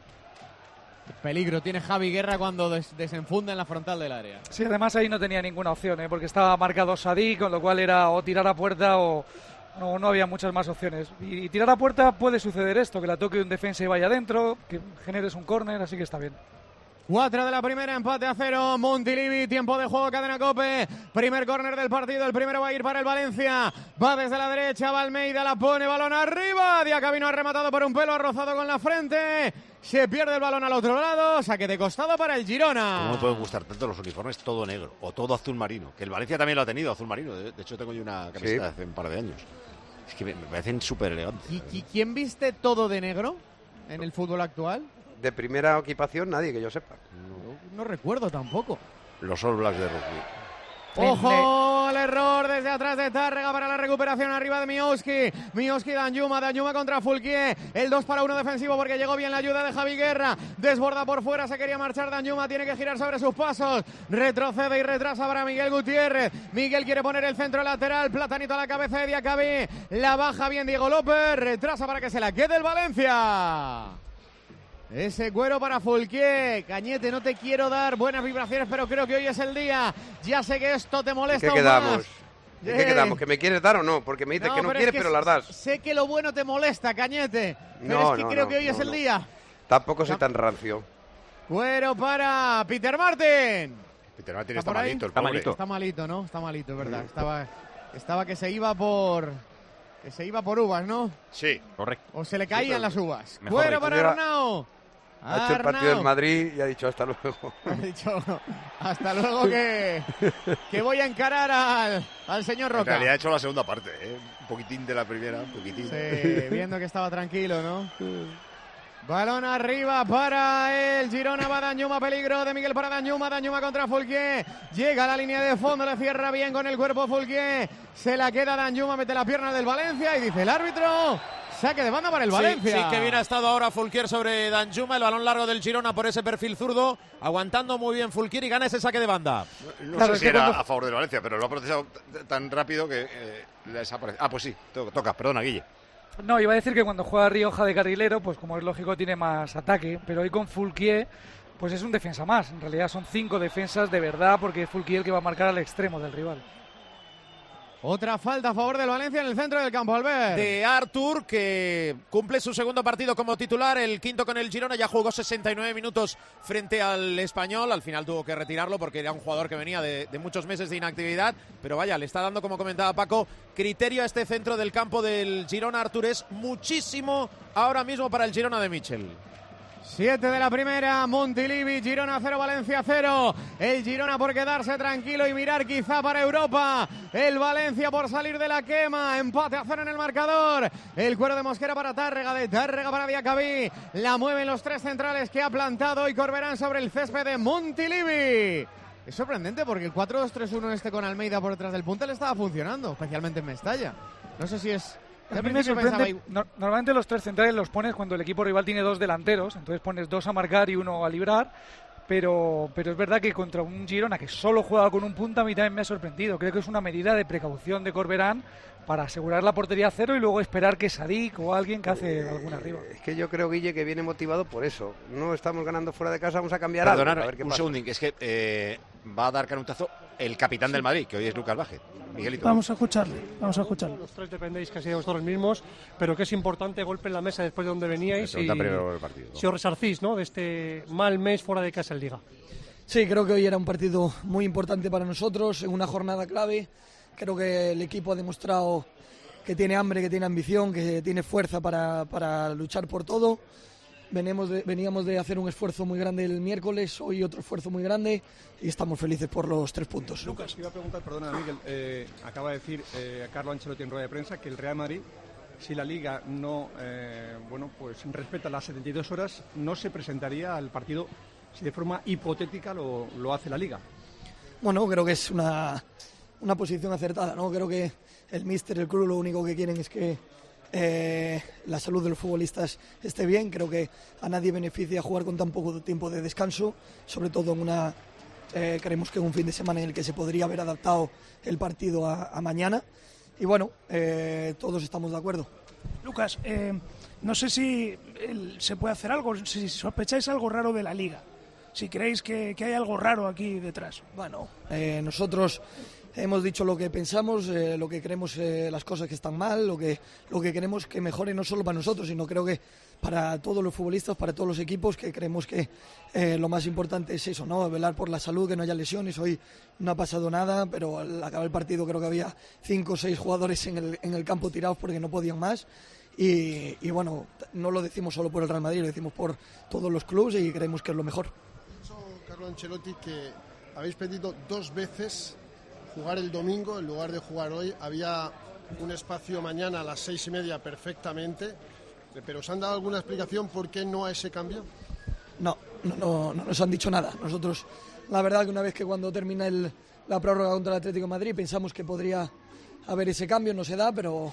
Peligro tiene Javi Guerra cuando des desenfunda en la frontal del área. Sí, además ahí no tenía ninguna opción, ¿eh? Porque estaba marcado Sadik, con lo cual era o tirar a puerta o no, no había muchas más opciones. Y, y tirar a puerta puede suceder esto, que la toque un defensa y vaya adentro, que generes un córner, así que está bien. Cuatro de la primera, empate a cero, Montilivi, tiempo de juego, Cadena COPE, primer córner del partido, el primero va a ir para el Valencia, va desde la derecha, va Almeida, la pone, balón arriba, Diacabino ha rematado por un pelo, ha rozado con la frente, se pierde el balón al otro lado, saque de costado para el Girona. ¿Cómo me pueden gustar tanto los uniformes todo negro o todo azul marino? Que el Valencia también lo ha tenido, azul marino, de, de hecho tengo yo una camiseta Sí. de hace un par de años. Es que me, me parecen súper elegantes. ¿Y, ¿Y quién viste todo de negro en el fútbol actual? De primera equipación, nadie que yo sepa. No recuerdo tampoco. Los All Blacks de rugby. ¡Ojo! El error desde atrás de Tárrega para la recuperación arriba de Miowski. Miowski, Danjuma, Danjuma contra Fulquier. El dos para uno defensivo porque llegó bien la ayuda de Javi Guerra. Desborda por fuera, se quería marchar Danjuma, tiene que girar sobre sus pasos. Retrocede y retrasa para Miguel Gutiérrez. Miguel quiere poner el centro lateral. Platanito a la cabeza de Diacabí. La baja bien Diego López. Retrasa para que se la quede el Valencia. Ese cuero para Fulquier. Cañete, no te quiero dar buenas vibraciones, pero creo que hoy es el día. Ya sé que esto te molesta ¿En qué aún quedamos? más. ¿En qué quedamos? ¿Que me quieres dar o no? Porque me dices que no pero quieres, es que pero las das. Sé que lo bueno te molesta, Cañete. Pero No, es que no, creo no, que hoy no, es el no. día. Tampoco soy tan rancio. Cuero para Peter Martin. Peter Martin está, ¿Está malito, el está pobre. malito. Está malito, ¿no? Está malito, es verdad. Estaba, estaba que se iba por... Que se iba por uvas, ¿no? Sí, correcto. O se le caían Sí, las uvas. mejor Fuera dicho, para llega- Arnau. Ha hecho el partido del Madrid y ha dicho hasta luego. Ha dicho hasta luego que, que voy a encarar al, al señor En Roca. realidad ha hecho la segunda parte, ¿eh? Un poquitín de la primera, un poquitín. Sí, viendo que estaba tranquilo, ¿no? Balón arriba para el Girona, va Danjuma, peligro de Miguel para Danjuma, Danjuma contra Fulquier, llega a la línea de fondo, le cierra bien con el cuerpo Fulquier, se la queda Danjuma, mete la pierna del Valencia y dice el árbitro, saque de banda para el Sí, Valencia. sí, que bien ha estado ahora Fulquier sobre Danjuma, el balón largo del Girona por ese perfil zurdo, aguantando muy bien Fulquier y gana ese saque de banda. No Claro, sé es si que era cuando- a favor del Valencia, pero lo ha procesado t- tan rápido que eh, les ha parecido. Ah, pues sí, to- toca, perdona, Guille. No, iba a decir que cuando juega Rioja de carrilero, pues como es lógico, tiene más ataque. Pero hoy con Fulquier, pues es un defensa más. En realidad son cinco defensas de verdad, porque es Fulquier el que va a marcar al extremo del rival. Otra falta a favor del Valencia en el centro del campo, Albert. De Artur, que cumple su segundo partido como titular, el quinto con el Girona, ya jugó sesenta y nueve minutos frente al Español, al final tuvo que retirarlo porque era un jugador que venía de, de muchos meses de inactividad, pero vaya, le está dando, como comentaba Paco, criterio a este centro del campo del Girona. Artur es muchísimo ahora mismo para el Girona de Michel. Siete de la primera, Montilivi, Girona cero, Valencia cero. El Girona por quedarse tranquilo y mirar quizá para Europa. El Valencia por salir de la quema. Empate a cero en el marcador. El cuero de Mosquera para Tárrega, de Tárrega para Diacabí. La mueven los tres centrales que ha plantado y Corberán sobre el césped de Montilivi. Es sorprendente porque el cuatro dos tres uno este con Almeida por detrás del punta le estaba funcionando, especialmente en Mestalla. No sé si es... A mí me sorprende, no- normalmente los tres centrales los pones cuando el equipo rival tiene dos delanteros, entonces pones dos a marcar y uno a librar, pero, pero es verdad que contra un Girona que solo juega con un punta, a mí también me ha sorprendido. Creo que es una medida de precaución de Corberán para asegurar la portería a cero y luego esperar que Sadik o alguien que hace alguna arriba. Es que yo creo, Guille, que viene motivado por eso. No estamos ganando fuera de casa, vamos a cambiar algo. Perdonad, A ver qué un pasa. segundín, que es que eh, va a dar canutazo el capitán del Madrid, que hoy es Lucas Vázquez. Miguelito. Vamos a escucharle, vamos a escucharle. Los tres dependéis casi de vosotros mismos, pero que es importante golpe en la mesa después de donde veníais Me pregunta y primero el partido. si os resarcís, ¿no?, de este mal mes fuera de casa en Liga. Sí, creo que hoy era un partido muy importante para nosotros, en una jornada clave. Creo que el equipo ha demostrado que tiene hambre, que tiene ambición, que tiene fuerza para, para luchar por todo. Venimos de, veníamos de hacer un esfuerzo muy grande el miércoles, hoy otro esfuerzo muy grande y estamos felices por los tres puntos. Lucas, iba a preguntar, perdona Miguel, eh, acaba de decir eh, Carlo Ancelotti en rueda de prensa que el Real Madrid, si la Liga no eh, bueno, pues respeta las setenta y dos horas, no se presentaría al partido si de forma hipotética lo, lo hace la Liga. Bueno, creo que es una, una posición acertada, ¿no? Creo que el míster, el club, lo único que quieren es que eh, la salud de los futbolistas esté bien. Creo que a nadie beneficia jugar con tan poco tiempo de descanso, sobre todo en una... Eh, creemos que en un fin de semana en el que se podría haber adaptado el partido a, a mañana. Y bueno, eh, todos estamos de acuerdo. Lucas, eh, no sé si el- se puede hacer algo, si sospecháis algo raro de la Liga, si creéis que, que hay algo raro aquí detrás. Bueno, eh, nosotros hemos dicho lo que pensamos, eh, lo que creemos, eh, las cosas que están mal, lo que, lo que queremos que mejore no solo para nosotros, sino creo que para todos los futbolistas, para todos los equipos, que creemos que eh, lo más importante es eso, ¿no? Velar por la salud, que no haya lesiones. Hoy no ha pasado nada, pero al acabar el partido creo que había cinco o seis jugadores en el, en el campo tirados porque no podían más. Y, y bueno, no lo decimos solo por el Real Madrid, lo decimos por todos los clubes y creemos que es lo mejor. Carlo Ancelotti, que habéis pedido dos veces jugar el domingo en lugar de jugar hoy. Había un espacio mañana a las seis y media perfectamente, pero ¿os han dado alguna explicación por qué no a ese cambio? No, no, no, no nos han dicho nada. Nosotros, la verdad que una vez que cuando termina el, la prórroga contra el Atlético de Madrid pensamos que podría haber ese cambio, no se da, pero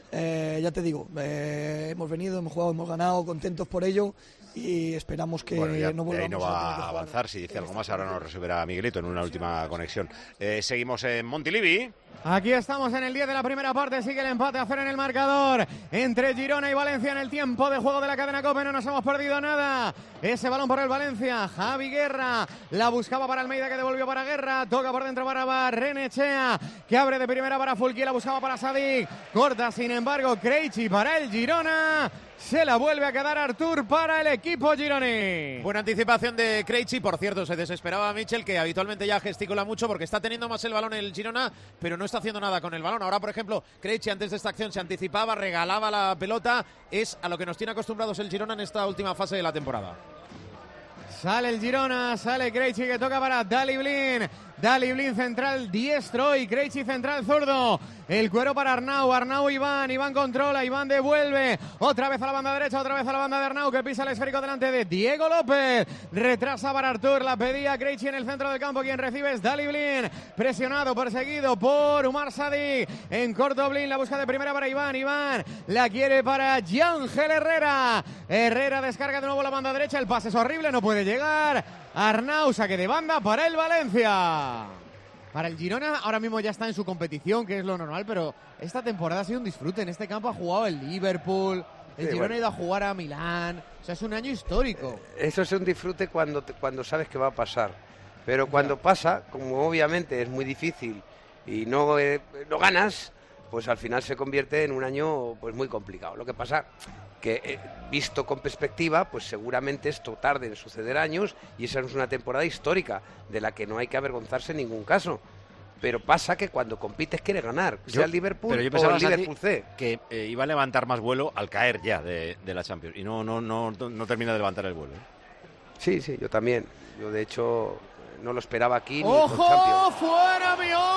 eh, ya te digo, eh, hemos venido, hemos jugado, hemos ganado, contentos por ello y esperamos que Bueno, ya, no de ahí volvamos no a va tener que a jugar. avanzar. Si dice algo más, ahora nos resolverá Miguelito en una última conexión. Eh, seguimos en Montilivi. Aquí estamos en el diez de la primera parte, sigue el empate a cero en el marcador entre Girona y Valencia en el tiempo de juego de la cadena COPE, no nos hemos perdido nada. Ese balón por el Valencia, Javi Guerra, la buscaba para Almeida que devolvió para Guerra, toca por dentro para Barrenechea, que abre de primera para Fulquier, la buscaba para Sadik, corta sin embargo Krejci para el Girona. Se la vuelve a quedar Artur para el equipo gironi. Buena anticipación de Krejci. Por cierto, se desesperaba Michel, que habitualmente ya gesticula mucho porque está teniendo más el balón el Girona, pero no está haciendo nada con el balón. Ahora, por ejemplo, Krejci antes de esta acción se anticipaba, regalaba la pelota. Es a lo que nos tiene acostumbrados el Girona en esta última fase de la temporada. Sale el Girona, sale Krejci, que toca para Dali Blin. Dali Blin central diestro y Krejci central zurdo. El cuero para Arnau, Arnau Iván, Iván controla, Iván devuelve. Otra vez a la banda derecha, otra vez a la banda de Arnau, que pisa el esférico delante de Diego López. Retrasa para Artur, la pedía Krejci en el centro del campo. Quien recibe es Dali Blin. Presionado, perseguido por Umar Sadik. En corto Blin, la busca de primera para Iván. Iván la quiere para Yángel Herrera. Herrera descarga de nuevo la banda derecha. El pase es horrible, no puede llegar. Arnau, saque de banda para el Valencia. Para el Girona ahora mismo ya está en su competición, que es lo normal, pero esta temporada ha sido un disfrute. En este campo ha jugado el Liverpool, el sí, Girona bueno. ha ido a jugar a Milán. O sea, es un año histórico. Eso es un disfrute cuando, te, cuando sabes que va a pasar. Pero cuando pasa, como obviamente es muy difícil y no, eh, no ganas, pues al final se convierte en un año pues muy complicado. Lo que pasa que eh, visto con perspectiva, pues seguramente esto tarde en suceder años y esa es una temporada histórica de la que no hay que avergonzarse en ningún caso. Pero pasa que cuando compites quieres ganar, Yo- sea el Liverpool pero yo o pensaba, el Santi, Liverpool C. que eh, iba a levantar más vuelo al caer ya de, de la Champions y no, no, no, no termina de levantar el vuelo. ¿eh? Sí, sí, yo también. Yo de hecho no lo esperaba aquí ni con ¡Ojo! Champions. ¡Fuera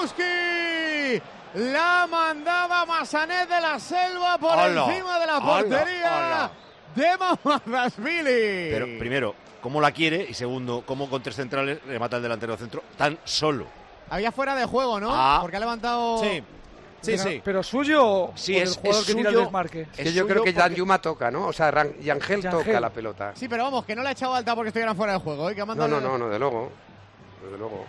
Miowski! La mandaba Massanet de la Selva por ¡Hala! encima de la ¡Hala! portería ¡Hala! de Mamardashvili. Pero primero, ¿cómo la quiere? Y segundo, ¿cómo con tres centrales remata el delantero centro tan solo? Había fuera de juego, ¿no? Ah. Porque ha levantado... Sí. Sí, pero, sí. pero suyo o Sí, por es- el jugador es que tira el suyo. desmarque. Es que yo creo que Dan Yuma toca, ¿no? O sea, Ran- Yangel Yangel. toca la pelota. Sí, pero vamos, que no le ha echado alta porque estuvieran fuera de juego, ¿eh? Que ha No, mandado... no, no, no, de luego. Desde luego.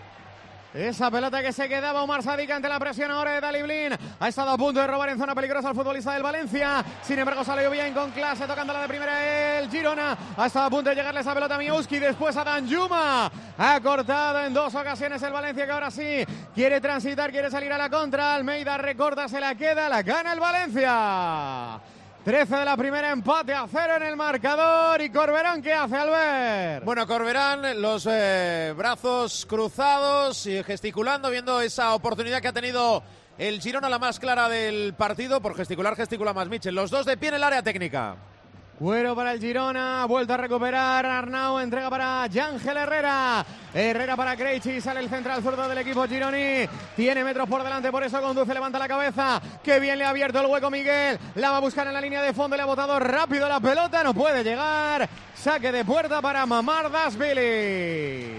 Esa pelota que se quedaba Umar Sadik ante la presión ahora de Dali Blin. Ha estado a punto de robar en zona peligrosa al futbolista del Valencia. Sin embargo, salió bien con clase, tocando la de primera el Girona. Ha estado a punto de llegarle esa pelota a Miowski. Después a Danjuma. Ha cortado en dos ocasiones el Valencia, que ahora sí quiere transitar, quiere salir a la contra. Almeida recorta, se la queda, la gana el Valencia. trece de la primera, empate a cero en el marcador. ¿Y Corberán qué hace, Albert? Bueno, Corberán, los eh, brazos cruzados y gesticulando, viendo esa oportunidad que ha tenido el Girona, la más clara del partido. Por gesticular, gesticula más Michel. Los dos de pie en el área técnica. Cuero para el Girona, vuelta a recuperar Arnau, entrega para Yángel Herrera. Herrera para Krejci, sale el central zurdo del equipo gironi. Tiene metros por delante, por eso conduce, levanta la cabeza. Qué bien le ha abierto el hueco Miguel. La va a buscar en la línea de fondo, le ha botado rápido la pelota, no puede llegar. Saque de puerta para Mamardashvili.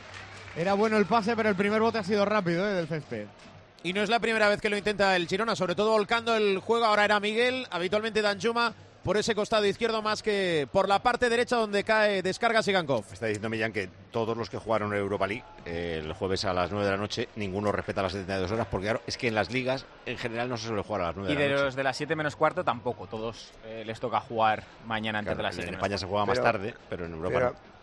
Era bueno el pase, pero el primer bote ha sido rápido, ¿eh? Del césped. Y no es la primera vez que lo intenta el Girona, sobre todo volcando el juego. Ahora era Miguel, habitualmente Danjuma por ese costado izquierdo más que por la parte derecha donde cae descarga Sigankov. Está diciendo Millán que todos los que jugaron en Europa League eh, el jueves a las nueve de la noche, ninguno respeta las setenta y dos horas, porque claro, es que en las ligas en general no se suele jugar a las nueve Y de la de noche. los de las siete menos cuarto tampoco, todos eh, les toca jugar mañana antes Claro, de las en siete. España se juega más Pero- tarde, pero en Europa pero- no.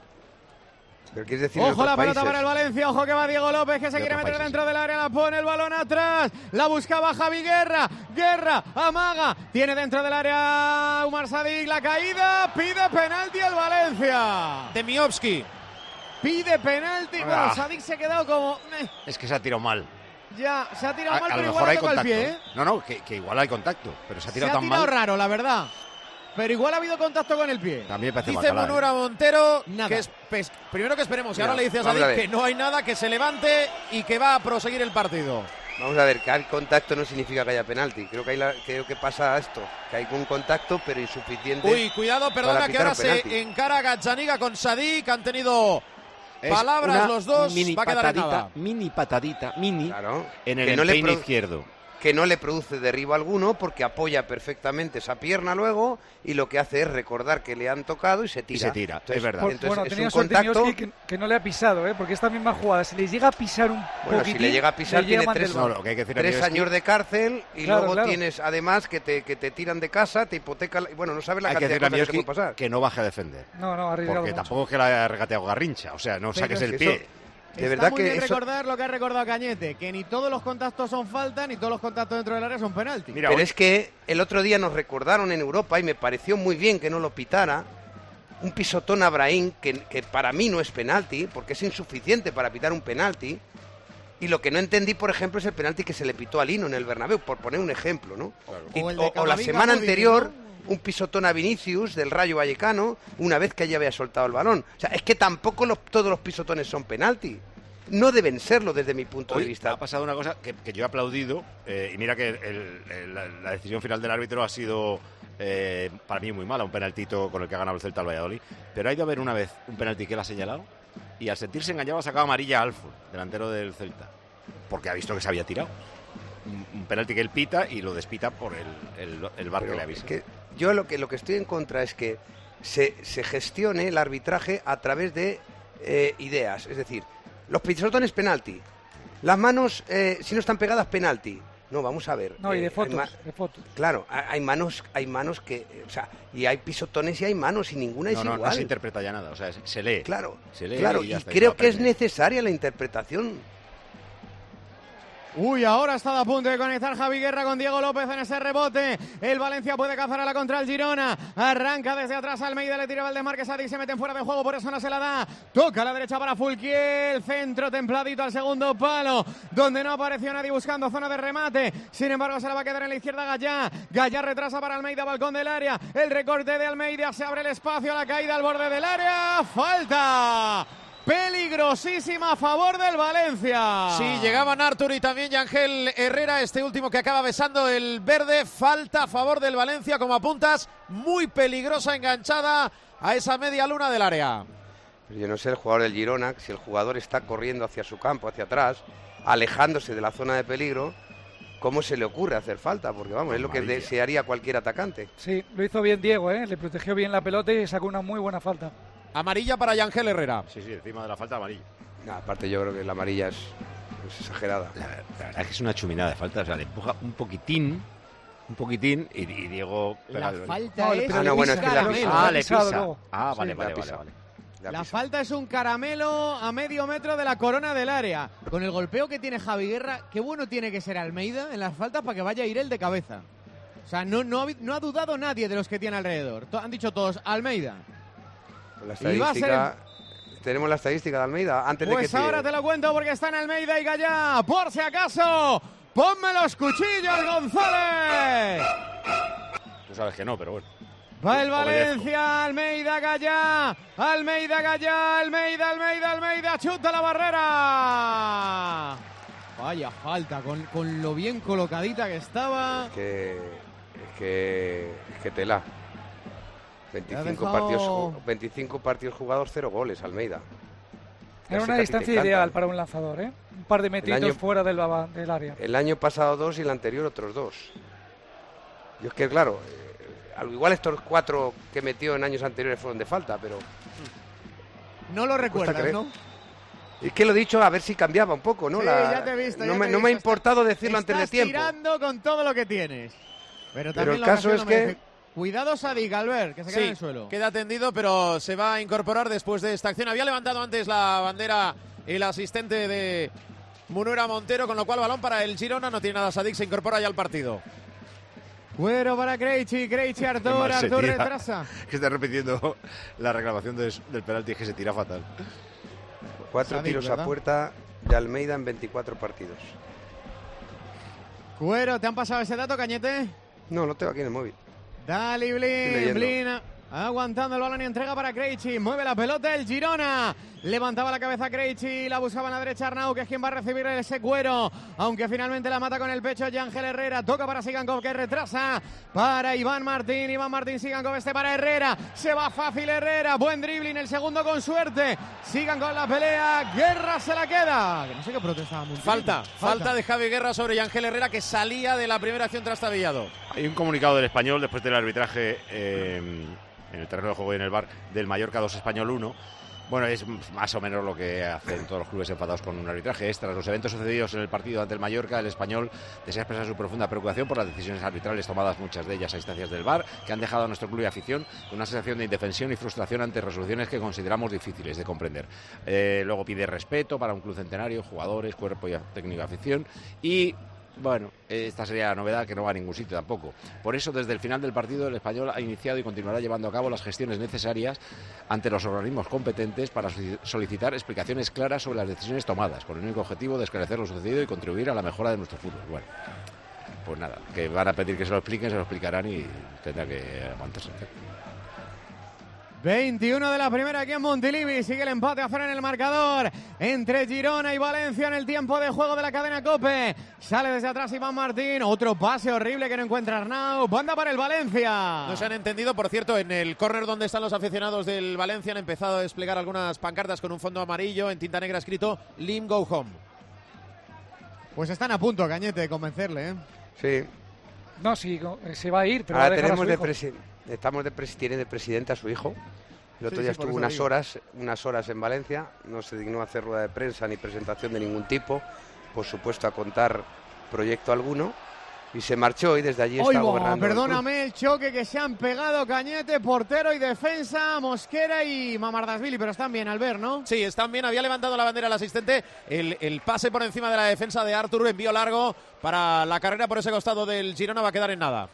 Pero quieres decir en Ojo otros la pelota países. para el Valencia, ojo que va Diego López, que se De quiere otros meter países. dentro del área, la pone el balón atrás, la buscaba Javi Guerra, Guerra, amaga, tiene dentro del área Umar Sadik, la caída, pide penalti al Valencia. De Miowski. Pide penalti, Ah. bueno, Sadik se ha quedado como... eh, Es que se ha tirado mal. ya, se ha tirado A, mal, a pero lo igual mejor le hay toca el contacto. pie, ¿eh? No, no, que, que igual hay contacto, pero se ha Se tirado ha tan tirado mal. raro, la verdad. Pero igual ha habido contacto con el pie. También me parece Dice Bacalá, Munura ¿eh? Montero Nada. que es, pues, primero que esperemos y Mira, ahora le dice a vamos a Sadik ver. que no hay nada, que se levante y que va a proseguir el partido. Vamos a ver, que hay contacto no significa que haya penalti. Creo que, hay la- creo que pasa esto, que hay un contacto pero insuficiente. Uy, cuidado, perdona, para que pitar ahora un se penalti. encara Gazzaniga con Sadik, han tenido Es palabras una los dos, mini va a quedar en patadita, nada. mini patadita, mini, Claro, en el que no le empeine produ- izquierdo. que no le produce derribo alguno porque apoya perfectamente esa pierna luego y lo que hace es recordar que le han tocado y se tira. Y se tira, Entonces, es verdad. Por- entonces bueno, es tenía un suerte contacto. Miowski que, que no le ha pisado, ¿eh? Porque esta misma jugada, si le llega a pisar un Bueno, poquitín, si le llega a pisar le llega tiene más tres, del balón. No, lo que hay que decir tres aquí es que años de cárcel y Claro, luego claro. tienes además que te, que te tiran de casa, te hipoteca, la- bueno, no sabes la hay que cantidad de decirle a cosas que te Miowski puede pasar. que no baje a defender. No, no, ha arriesgado Porque mucho. tampoco es que la haya regateado Garrincha, o sea, no Pero saques es el que pie. eso- De Está verdad muy que bien eso... recordar lo que ha recordado Cañete, que ni todos los contactos son falta, ni todos los contactos dentro del área son penalti. Mira, pero hoy... es que el otro día nos recordaron en Europa y me pareció muy bien que no lo pitara un pisotón a Brahim, que, que para mí no es penalti, porque es insuficiente para pitar un penalti. Y lo que no entendí, por ejemplo, es el penalti que se le pitó a Lino en el Bernabéu, por poner un ejemplo, ¿no? Claro. Y, o, o la semana anterior, un pisotón a Vinicius del Rayo Vallecano, una vez que ella había soltado el balón. O sea, es que tampoco los, todos los pisotones son penalti. No deben serlo desde mi punto Hoy de vista. Ha pasado una cosa que, que yo he aplaudido, eh, y mira que el, el, la, la decisión final del árbitro ha sido eh, para mí muy mala, un penaltito con el que ha ganado el Celta al Valladolid. Pero ha ido a ver una vez un penalti que él ha señalado y al sentirse engañado ha sacado amarilla a Alford, delantero del Celta, porque ha visto que se había tirado. Un, un penalti que él pita y lo despita por el, el, el bar que le avisa. Es que yo lo que, lo que estoy en contra es que se, se gestione el arbitraje a través de eh, ideas. Es decir, los pisotones penalti, las manos, eh, si no están pegadas, penalti. No, vamos a ver. No, y de eh, fotos, ma- de fotos. Claro, hay manos, hay manos que, o sea, y hay pisotones y hay manos y ninguna No, es no, igual. no se interpreta ya nada, o sea, se lee. Claro, se lee claro, y, y, ya está, y creo se que es aprende. necesaria la interpretación. Uy, ahora está a punto de conectar Javi Guerra con Diego López en ese rebote. El Valencia puede cazar a la contra el Girona. Arranca desde atrás Almeida, le tira Valdemar, Sadik, se meten fuera de juego, por eso no se la da. Toca a la derecha para Fulquier, centro templadito al segundo palo, donde no apareció nadie buscando zona de remate. Sin embargo, se la va a quedar en la izquierda Gallá. Gallá retrasa para Almeida, balcón del área. El recorte de Almeida, se abre el espacio, la caída al borde del área. ¡Falta! Peligrosísima a favor del Valencia. Sí, llegaban Artur y también Yangel Herrera, este último que acaba besando el verde. Falta a favor del Valencia, como apuntas, muy peligrosa enganchada a esa media luna del área. Pero yo no sé, el jugador del Girona, si el jugador está corriendo hacia su campo, hacia atrás, alejándose de la zona de peligro, ¿cómo se le ocurre hacer falta? Porque vamos, es lo que desearía cualquier atacante. Sí, lo hizo bien Diego, ¿eh? Le protegió bien la pelota y sacó una muy buena falta. Amarilla para Yangel Herrera. Sí, sí, encima de la falta amarilla. No, aparte yo creo que la amarilla es, es exagerada. La, la verdad es que es una chuminada de falta, o sea, le empuja un poquitín, un poquitín y, y Diego... La pega, falta no, es... ah, no, bueno, es que la pisa. Ah, le pisa. Ah, vale, Sí, vale, la vale, pisa. vale. La, la falta es un caramelo a medio metro de la corona del área. Con el golpeo que tiene Javi Guerra, qué bueno tiene que ser Almeida en las faltas para que vaya a ir él de cabeza. O sea, no, no, ha, no ha dudado nadie de los que tiene alrededor. To- han dicho todos, Almeida. La Y va a estadística, tenemos la estadística de Almeida antes Pues de que ahora tire. te lo cuento porque están Almeida y Gallá. Por si acaso, ponme los cuchillos, González. Tú sabes que no, pero bueno. Va el Obedezco. Valencia, Almeida, Gallá, Almeida, Gallá, Almeida, Almeida, Almeida, chuta la barrera. Vaya falta, con, con lo bien colocadita que estaba. Que, es que, es que tela. veinticinco, dejado- partidos, ju- veinticinco partidos jugados, cero goles, Almeida. Era Ya sé una que a ti te distancia encanta. ideal para un lanzador, ¿eh? Un par de metritos año- fuera del, baba- del área. El año pasado dos y el anterior otros dos. Yo es que, claro, eh, al igual estos cuatro que metió en años anteriores fueron de falta, pero... No lo cuesta recuerdas, creer. ¿no? Es que lo he dicho a ver si cambiaba un poco, ¿no? Sí, La- ya te he visto, no ya me, te he no me ha visto. importado decirlo antes de Estás tiempo. tirando con todo lo que tienes. Pero Pero también el la caso ocasión es lo que- merece. Cuidado Sadik, Albert, que se queda Sí, en el suelo. queda tendido, pero se va a incorporar después de esta acción. Había levantado antes la bandera el asistente de Munuera Montero, con lo cual balón para el Girona. No tiene nada Sadik, se incorpora ya al partido. Cuero para Krejci, Krejci, Qué Artur, mal se Artur tira. retrasa. Que está repitiendo la reclamación de- del penalti, es que se tira fatal. Cuatro Sadik, tiros ¿verdad? a puerta de Almeida en veinticuatro partidos. Cuero, ¿te han pasado ese dato, Cañete? No, lo tengo aquí en el móvil. Dale, Estoy Blin, leyendo. Blin, aguantando el balón y entrega para Krejci. Mueve la pelota el Girona. Levantaba la cabeza Krejci, la buscaba en la derecha Arnau, que es quien va a recibir ese Cuero. Aunque finalmente la mata con el pecho Yangel Herrera. Toca para Sigankov, que retrasa para Iván Martín. Iván Martín, Sigankov, este para Herrera. Se va fácil Herrera. Buen dribbling, el segundo con suerte. Sigan con la pelea. Guerra se la queda. Que no sé qué protestaba mucho. Falta, falta de Javi Guerra sobre Yangel Herrera, que salía de la primera acción trastabillado. Hay un comunicado del Español después del arbitraje eh, en el terreno de juego y en el bar del Mallorca dos Español uno, Bueno, es más o menos lo que hacen todos los clubes enfadados con un arbitraje. Tras los eventos sucedidos en el partido ante el Mallorca, el Español desea expresar su profunda preocupación por las decisiones arbitrales tomadas, muchas de ellas a instancias del V A R, que han dejado a nuestro club y afición con una sensación de indefensión y frustración ante resoluciones que consideramos difíciles de comprender. Eh, luego pide respeto para un club centenario, jugadores, cuerpo y técnico de afición y... Bueno, esta sería la novedad que no va a ningún sitio tampoco. Por eso, desde el final del partido, el Español ha iniciado y continuará llevando a cabo las gestiones necesarias ante los organismos competentes para solicitar explicaciones claras sobre las decisiones tomadas, con el único objetivo de esclarecer lo sucedido y contribuir a la mejora de nuestro fútbol. Bueno, pues nada, que van a pedir que se lo expliquen, se lo explicarán y tendrá que aguantarse. veintiuno de la primera aquí en Montilivi. Sigue el empate a cero en el marcador entre Girona y Valencia en el tiempo de juego de la cadena COPE. Sale desde atrás Iván Martín. Otro pase horrible que no encuentra Arnau. Banda para el Valencia. No se han entendido, por cierto, en el córner donde están los aficionados del Valencia han empezado a desplegar algunas pancartas con un fondo amarillo en tinta negra escrito Lim Go Home. Pues están a punto, Cañete, de convencerle, ¿eh? Sí. No, sí, se va a ir, pero ahora va a tenemos de presi estamos de presi tiene de presidente a su hijo. El otro sí, día sí, por estuvo eso unas digo. horas, unas horas en Valencia, no se dignó a hacer rueda de prensa ni presentación de ningún tipo, por supuesto a contar proyecto alguno, y se marchó y desde allí está Oigo, gobernando. perdóname el choque que se han pegado Cañete, portero y defensa, Mosquera y Mamardasvili, pero están bien al ver, ¿no? Sí, están bien. Había levantado la bandera el asistente. El, el pase por encima de la defensa de Artur, envío largo para la carrera por ese costado del Girona, va a quedar en nada.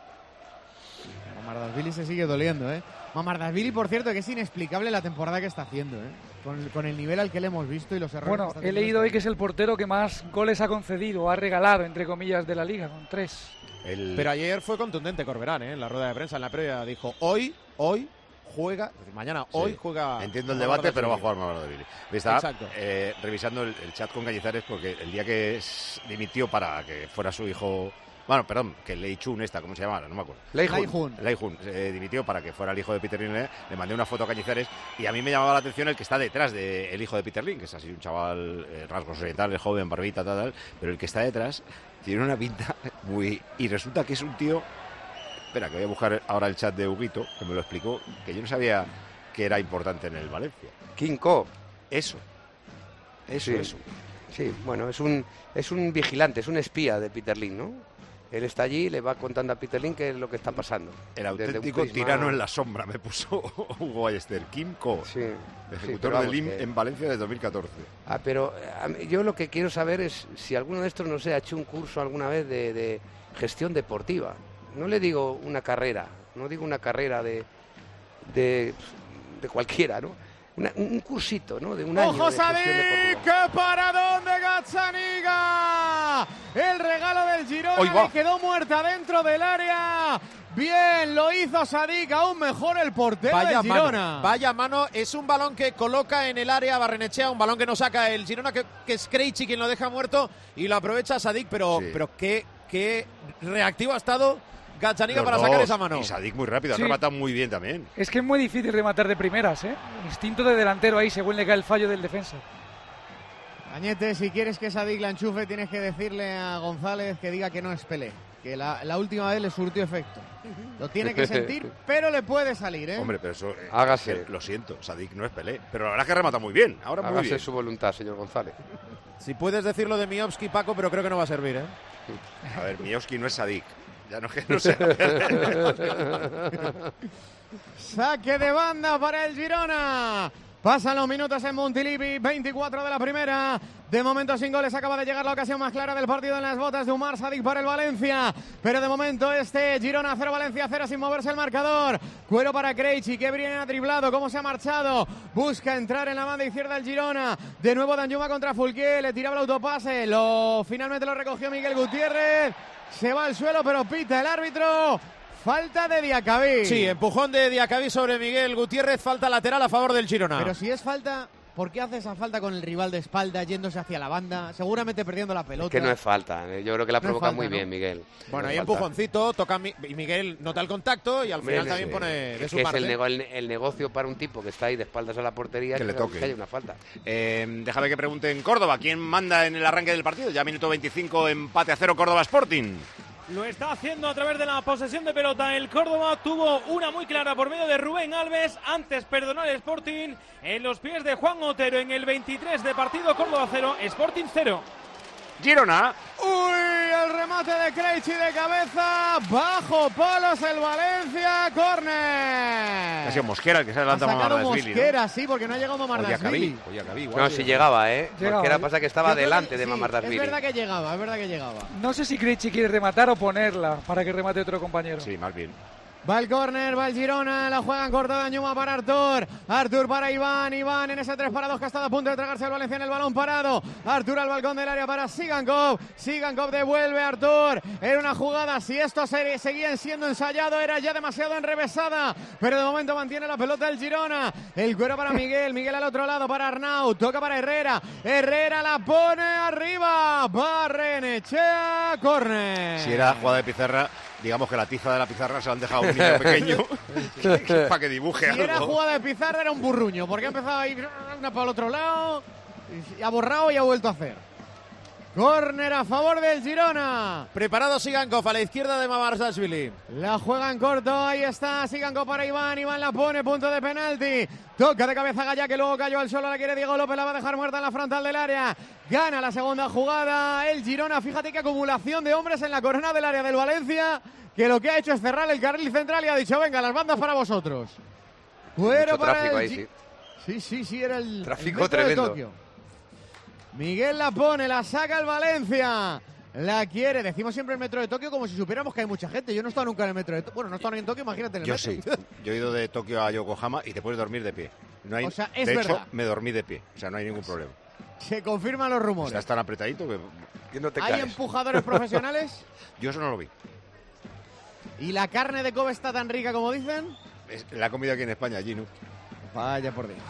Mamardasvili se sigue doliendo, ¿eh? Mamardasvili, por cierto, que es inexplicable la temporada que está haciendo, ¿eh? Con, con el nivel al que le hemos visto y los errores. Bueno, que está he teniendo leído hoy este que es el portero que más goles ha concedido, ha regalado, entre comillas, de la Liga, con tres. El... Pero ayer fue contundente Corberán, ¿eh? En la rueda de prensa, en la previa, dijo, hoy, hoy juega, es decir, mañana, hoy Sí. juega... Entiendo el debate, pero va a jugar Mamardasvili. Estaba Exacto. eh, revisando el, el chat con Cañizares porque el día que s- dimitió para que fuera su hijo... Bueno, perdón, que Leichun esta, ¿cómo se llamaba? No me acuerdo. Leijun. Leijun eh, dimitió para que fuera el hijo de Peter Lin. Le mandé una foto a Cañizares y a mí me llamaba la atención el que está detrás del hijo de Peter Lin, que es así un chaval, eh, rasgos orientales, joven, barbita, tal, tal, pero el que está detrás tiene una pinta muy... Y resulta que es un tío... Espera, que voy a buscar ahora el chat de Huguito, que me lo explicó, que yo no sabía que era importante en el Valencia. Kinko. Eso. Eso, Sí. eso. Sí, bueno, es un, es un vigilante, es un espía de Peter Lim, ¿no? Él está allí y le va contando a Peter Lim qué es lo que está pasando. El Desde un auténtico prisma- tirano en la sombra, me puso Hugo Ballester. Kim Ko, Sí, ejecutor sí, pero de vamos, Lim que- en Valencia desde dos mil catorce. Ah, pero eh, a mí- yo lo que quiero saber es si alguno de estos, no sé, ha hecho un curso alguna vez de, de gestión deportiva. No le digo una carrera, no digo una carrera de, de, de cualquiera, ¿no? Una- un cursito, ¿no? De un año ¡Ojo, de gestión Sadik! deportiva. ¡Qué paradón de Gazzaniga! El regalo del Girona Hoy va. le quedó muerta dentro del área. Bien, lo hizo Sadik, aún mejor el portero Vaya del Girona. mano, vaya mano, es un balón que coloca en el área Barrenechea, un balón que no saca el Girona, que, que es Krejci quien lo deja muerto y lo aprovecha Sadik, pero, Sí. pero qué, qué reactivo ha estado Gazzaniga Los para dos, sacar esa mano. Y Sadik muy rápido, Sí. ha rematado muy bien también. Es que es muy difícil rematar de primeras, ¿eh? Instinto de delantero ahí, según le cae el fallo del defensa. Cañete, si quieres que Sadik la enchufe, tienes que decirle a González que diga que no es Pelé. Que la, la última vez le surtió efecto. Lo tiene que sentir, pero le puede salir, ¿eh? Hombre, pero eso... eh, Hágase. que- Lo siento, Sadik no es Pelé. Pero la verdad es que remata muy bien, ahora muy Hágase bien. su voluntad, señor González. Si puedes decirlo de Miovski, Paco, pero creo que no va a servir, ¿eh? A ver, Miowski no es Sadik. Ya no es que no sea... Saque de banda para el Girona. Pasan los minutos en Montilivi, veinticuatro de la primera. De momento sin goles, acaba de llegar la ocasión más clara del partido en las botas de Umar Sadik para el Valencia. Pero de momento este Girona cero, Valencia cero, sin moverse el marcador. Cuero para Krejci, que bien ha driblado, cómo se ha marchado. Busca entrar en la banda izquierda el Girona. De nuevo Danjuma contra Fulquier, le tiraba el autopase. Lo, finalmente lo recogió Miguel Gutiérrez. Se va al suelo, pero pita el árbitro. Falta de Diacabí. Sí, empujón de Diacabí sobre Miguel Gutiérrez, falta lateral a favor del Girona. Pero si es falta, ¿por qué hace esa falta con el rival de espalda, yéndose hacia la banda, seguramente perdiendo la pelota? Que no es falta, ¿eh? Yo creo que la No es provoca falta, muy ¿no? bien, Miguel. Bueno, No ahí es falta. empujoncito, toca Mi- y Miguel nota el contacto y al final Hombre, también sí. pone de Es su que es parte. el, nego- el, el negocio para un tipo que está ahí de espaldas a la portería Que le toque. que haya una falta. Eh, déjame que pregunte en Córdoba, ¿quién manda en el arranque del partido? Ya minuto veinticinco, empate a cero, Córdoba Sporting. Lo está haciendo a través de la posesión de pelota. El Córdoba tuvo una muy clara por medio de Rubén Alves. Antes perdonó el Sporting en los pies de Juan Otero en el veintitrés de partido. Córdoba cero, Sporting cero. Girona. Uy, el remate de Krejci de cabeza. Bajo palos el Valencia. Córner. Ha sido Mosquera el que se adelanta a Mamardashvili. Mosquera, ¿no? sí, porque no ha llegado Mamardashvili. No, si llegaba, ¿eh? Llegaba, Mosquera ¿eh? pasa que estaba Yo creo delante que de sí, Mamardashvili. Es verdad que llegaba, es verdad que llegaba. No sé si Krejci quiere rematar o ponerla para que remate otro compañero. Sí, más bien. Va el córner, va el Girona, la juegan cortada Ñuma para Artur, Artur para Iván, Iván en ese tres para dos que ha estado a punto de tragarse el Valencia en el balón parado, Artur al balcón del área para Sigankov, Sigankov devuelve a Artur, era una jugada, si esto se, seguía siendo ensayado era ya demasiado enrevesada, pero de momento mantiene la pelota el Girona, el cuero para Miguel, Miguel al otro lado para Arnau, toca para Herrera, Herrera la pone arriba, Barrenechea, córner. Si era jugada de pizarra, digamos que la tiza de la pizarra se la han dejado a un niño pequeño para que dibuje si algo. Si era jugada de pizarra era un burruño, porque ha empezado a ir una para el otro lado, y ha borrado y ha vuelto a hacer. Córner a favor del Girona. Preparado Sigankov a la izquierda de Mamardashvili. La juega en corto, ahí está Sigankov para Iván, Iván la pone, punto de penalti. Toca de cabeza Gaya, que luego cayó al suelo, la quiere Diego López, la va a dejar muerta en la frontal del área. Gana la segunda jugada el Girona, fíjate qué acumulación de hombres en la corona del área del Valencia, que lo que ha hecho es cerrar el carril central y ha dicho, venga, las bandas para vosotros. Pero para tráfico el ahí, sí. Sí, sí, sí, era el tráfico el tremendo. De Tokio. Miguel la pone, la saca el Valencia. La quiere, decimos siempre el metro de Tokio como si supiéramos que hay mucha gente. Yo no he estado nunca en el metro de Tokio. Bueno, no he estado ni en Tokio, imagínate en el Yo metro. sí. Yo he ido de Tokio a Yokohama y te puedes dormir de pie. No hay, O sea, es de verdad. hecho, me dormí de pie. O sea, no hay ningún problema. Se confirman los rumores. Está tan apretadito que, que no te ¿Hay caes. empujadores profesionales? Yo eso no lo vi. ¿Y la carne de Kobe está tan rica como dicen? Es la comida aquí en España, allí no. Vaya por Dios.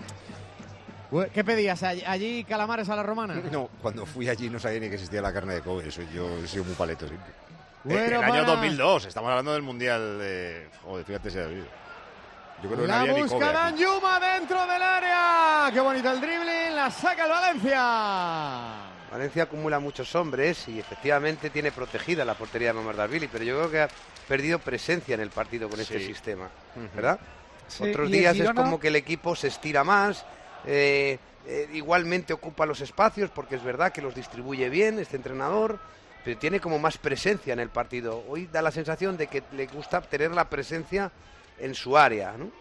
¿Qué pedías? ¿Allí calamares a la romana? No, cuando fui allí no sabía ni que existía la carne de Kobe. Eso yo he sido muy paleto siempre. Bueno, el para... año dos mil dos, estamos hablando del Mundial de... Joder, fíjate si ha habido. Yo creo que la no había ni busca Kobe aquí. Danjuma dentro del área. Qué bonito el dribbling, la saca el Valencia. Valencia acumula muchos hombres y efectivamente tiene protegida la portería de Mamardashvili, pero yo creo que ha perdido presencia en el partido con este Sí. sistema, ¿verdad? Sí, Otros y el días Girona- es como que el equipo se estira más, eh, eh, igualmente ocupa los espacios porque es verdad que los distribuye bien este entrenador, pero tiene como más presencia en el partido. Hoy da la sensación de que le gusta tener la presencia en su área, ¿no?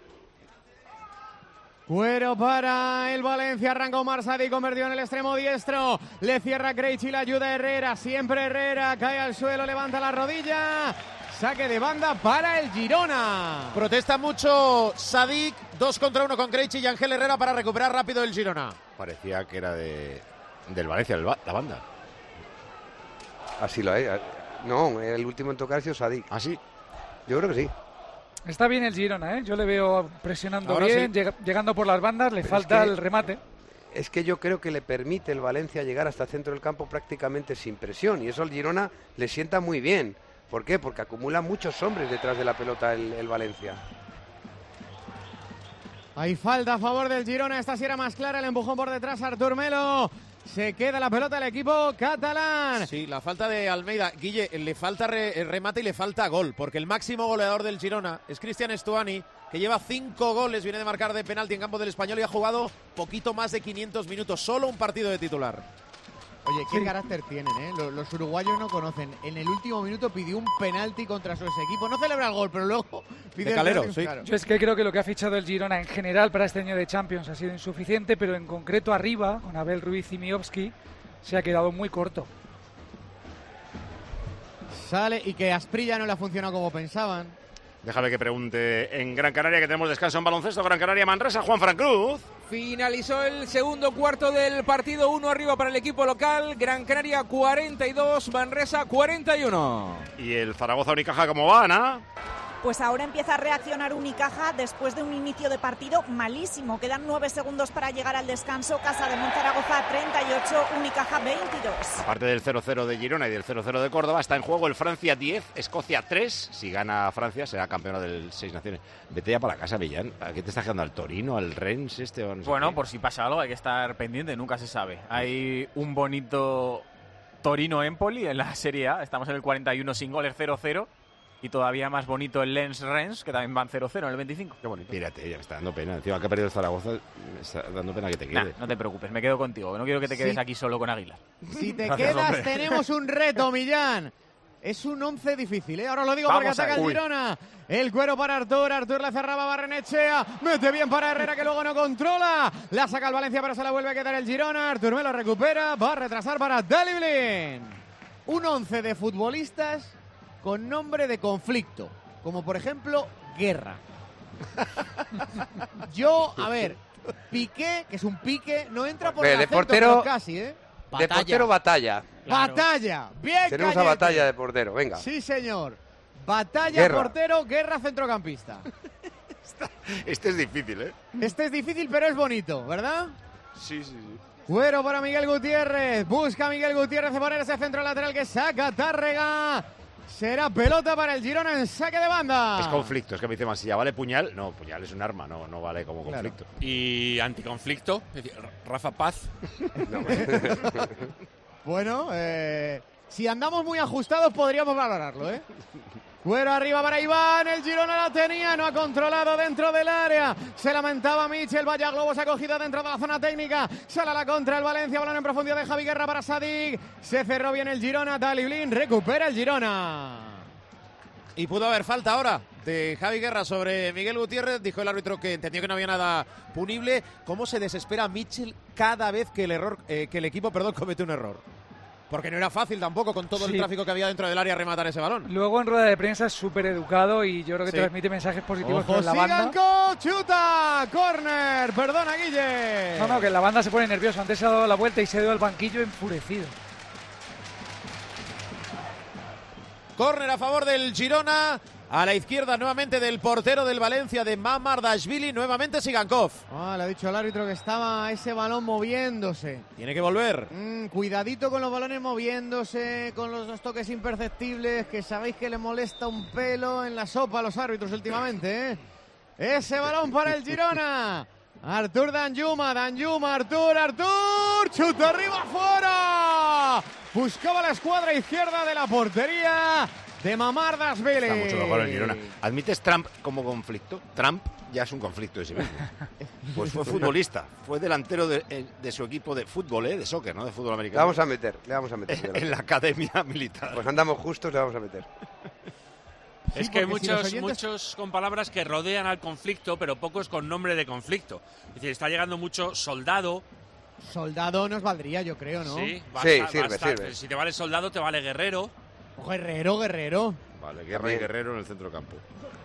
Cuero para el Valencia, arranca Omar Sadi, convertido en el extremo diestro, le cierra Krejci, la ayuda Herrera, siempre Herrera, cae al suelo, levanta la rodilla, saque de banda para el Girona. Protesta mucho Sadik, dos contra uno con Krejci y Ángel Herrera para recuperar rápido el Girona. Parecía que era de, del Valencia, el ba- la banda. Así lo es. No, el último en tocar ha sido Sadik. ¿Ah, sí? Yo creo que sí. Está bien el Girona, ¿eh? Yo le veo presionando Ahora bien, sí. llega- llegando por las bandas, le Pero falta es que- el remate. Es que yo creo que le permite el Valencia llegar hasta el centro del campo prácticamente sin presión y eso al Girona le sienta muy bien. ¿Por qué? Porque acumula muchos hombres detrás de la pelota el, el Valencia. Hay falta a favor del Girona, esta sí era más clara, el empujón por detrás, Artur Melo. Se queda la pelota del equipo catalán. Sí, la falta de Almeida. Guille, le falta re- remate y le falta gol, porque el máximo goleador del Girona es Cristian Estuani, que lleva cinco goles, viene de marcar de penalti en campo del Español y ha jugado poquito más de quinientos minutos, solo un partido de titular. Oye, qué carácter tienen, ¿eh? Los, los uruguayos no conocen. En el último minuto pidió un penalti contra su ex equipo. No celebra el gol, pero luego pide el Calero, penalti, sí. claro. Yo es que creo que lo que ha fichado el Girona en general para este año de Champions ha sido insuficiente, pero en concreto arriba, con Abel Ruiz y Miovski, se ha quedado muy corto. Sale y que Asprilla no le ha funcionado como pensaban. Déjame que pregunte en Gran Canaria, que tenemos descanso en baloncesto. Gran Canaria, Manresa, Juan Fran Cruz. Finalizó el segundo cuarto del partido, uno arriba para el equipo local, Gran Canaria cuarenta y dos, Manresa cuarenta y uno. Y el Zaragoza Unicaja, ¿cómo va, Ana? Pues ahora empieza a reaccionar Unicaja después de un inicio de partido malísimo. Quedan nueve segundos para llegar al descanso. Casa de Monzaragoza treinta y ocho, Unicaja veintidós. Aparte del cero cero de Girona y del cero cero de Córdoba, está en juego el Francia diez, Escocia tres. Si gana Francia, será campeona del Seis Naciones. Vete ya para la casa, Millán. ¿A qué te estás quedando? ¿Al Torino, al Rennes este? O no sé Bueno, qué? por si pasa algo hay que estar pendiente, nunca se sabe. Hay un bonito Torino-Empoli en la Serie A. Estamos en el cuarenta y uno sin goles, cero cero. Y todavía más bonito el Lens-Rennes, que también van cero cero en el veinticinco. Qué bonito. Mírate, ya me está dando pena. Encima que ha perdido el Zaragoza, me está dando pena que te Nah, quedes. no te preocupes, me quedo contigo. No quiero que te quedes Sí. aquí solo con Aguilar. Si te Gracias, quedas, hombre. tenemos un reto, Millán. Es un once difícil, ¿eh? Ahora os lo digo Vamos porque ataca a- el Uy. Girona. El cuero para Artur. Artur le cerraba Barrenechea. Mete bien para Herrera, que luego no controla. La saca el Valencia, pero se la vuelve a quedar el Girona. Artur me lo recupera. Va a retrasar para Daley Blind. Un once de futbolistas con nombre de conflicto. Como por ejemplo, Guerra. Yo, a ver, Piqué, que es un pique, no entra por Hombre, el de acento, portero- pero casi, ¿eh? De portero, batalla. Batalla. Bien, Tenemos a Cayete. batalla de portero, venga. Sí, señor. Batalla, Guerra. portero, Guerra, centrocampista. Este es difícil, ¿eh? Este es difícil, pero es bonito, ¿verdad? Sí, sí, sí. Cuero para Miguel Gutiérrez. Busca Miguel Gutiérrez de poner ese centro lateral que saca Tárrega. Será pelota para el Girona en saque de banda. Es conflicto, es que me dice Masilla, ¿vale puñal? No, puñal es un arma, no, no vale como Claro. conflicto. Y anticonflicto, es decir, Rafa Paz. Bueno, eh, si andamos muy ajustados podríamos valorarlo, ¿eh? Cuero arriba para Iván, el Girona la tenía, no ha controlado dentro del área. Se lamentaba Michel, vaya globos acogida dentro de la zona técnica. Sale a la contra el Valencia, balón en profundidad de Javi Guerra para Sadik. Se cerró bien el Girona, Daley Blind recupera el Girona. Y pudo haber falta ahora de Javi Guerra sobre Miguel Gutiérrez. Dijo el árbitro que entendió que no había nada punible. ¿Cómo se desespera Michel cada vez que el error, eh, que el equipo, perdón, comete un error? Porque no era fácil tampoco con todo Sí. el tráfico que había dentro del área rematar ese balón. Luego en rueda de prensa es súper educado y yo creo que Sí. transmite mensajes positivos Ojo, con la banda. Siganco, chuta, córner, perdona Guille. No, no, que la banda se pone nerviosa. Antes se ha dado la vuelta y se ha ido al banquillo enfurecido. Córner a favor del Girona. A la izquierda nuevamente del portero del Valencia, de Mamardashvili. Nuevamente Sigankov. Ah, le ha dicho al árbitro que estaba ese balón moviéndose. Tiene que volver. Mm, cuidadito con los balones moviéndose, con los dos toques imperceptibles, que sabéis que le molesta un pelo en la sopa a los árbitros últimamente, ¿eh? Ese balón para el Girona. Artur Danjuma, Danjuma, Artur, Artur. Chuta arriba, fuera. Buscaba la escuadra izquierda de la portería de Mamardashvili. Está mucho mejor el Girona. ¿Admites Trump como conflicto? Trump ya es un conflicto de sí mismo. Pues fue futbolista, fue delantero de, de su equipo de fútbol, ¿eh? De soccer, ¿no? De fútbol Le americano. vamos a meter, le vamos a meter. En la academia militar. Pues andamos justos, le vamos a meter. Es que hay porque si muchos, los oyentes- muchos con palabras que rodean al conflicto, pero pocos con nombre de conflicto. Es decir, está llegando mucho soldado. Soldado nos valdría, yo creo, ¿no? Sí, Sí, basta- sirve, basta. sirve. Si te vale soldado, te vale guerrero. Guerrero, Guerrero. Vale, Guerra También. y Guerrero en el centro campo.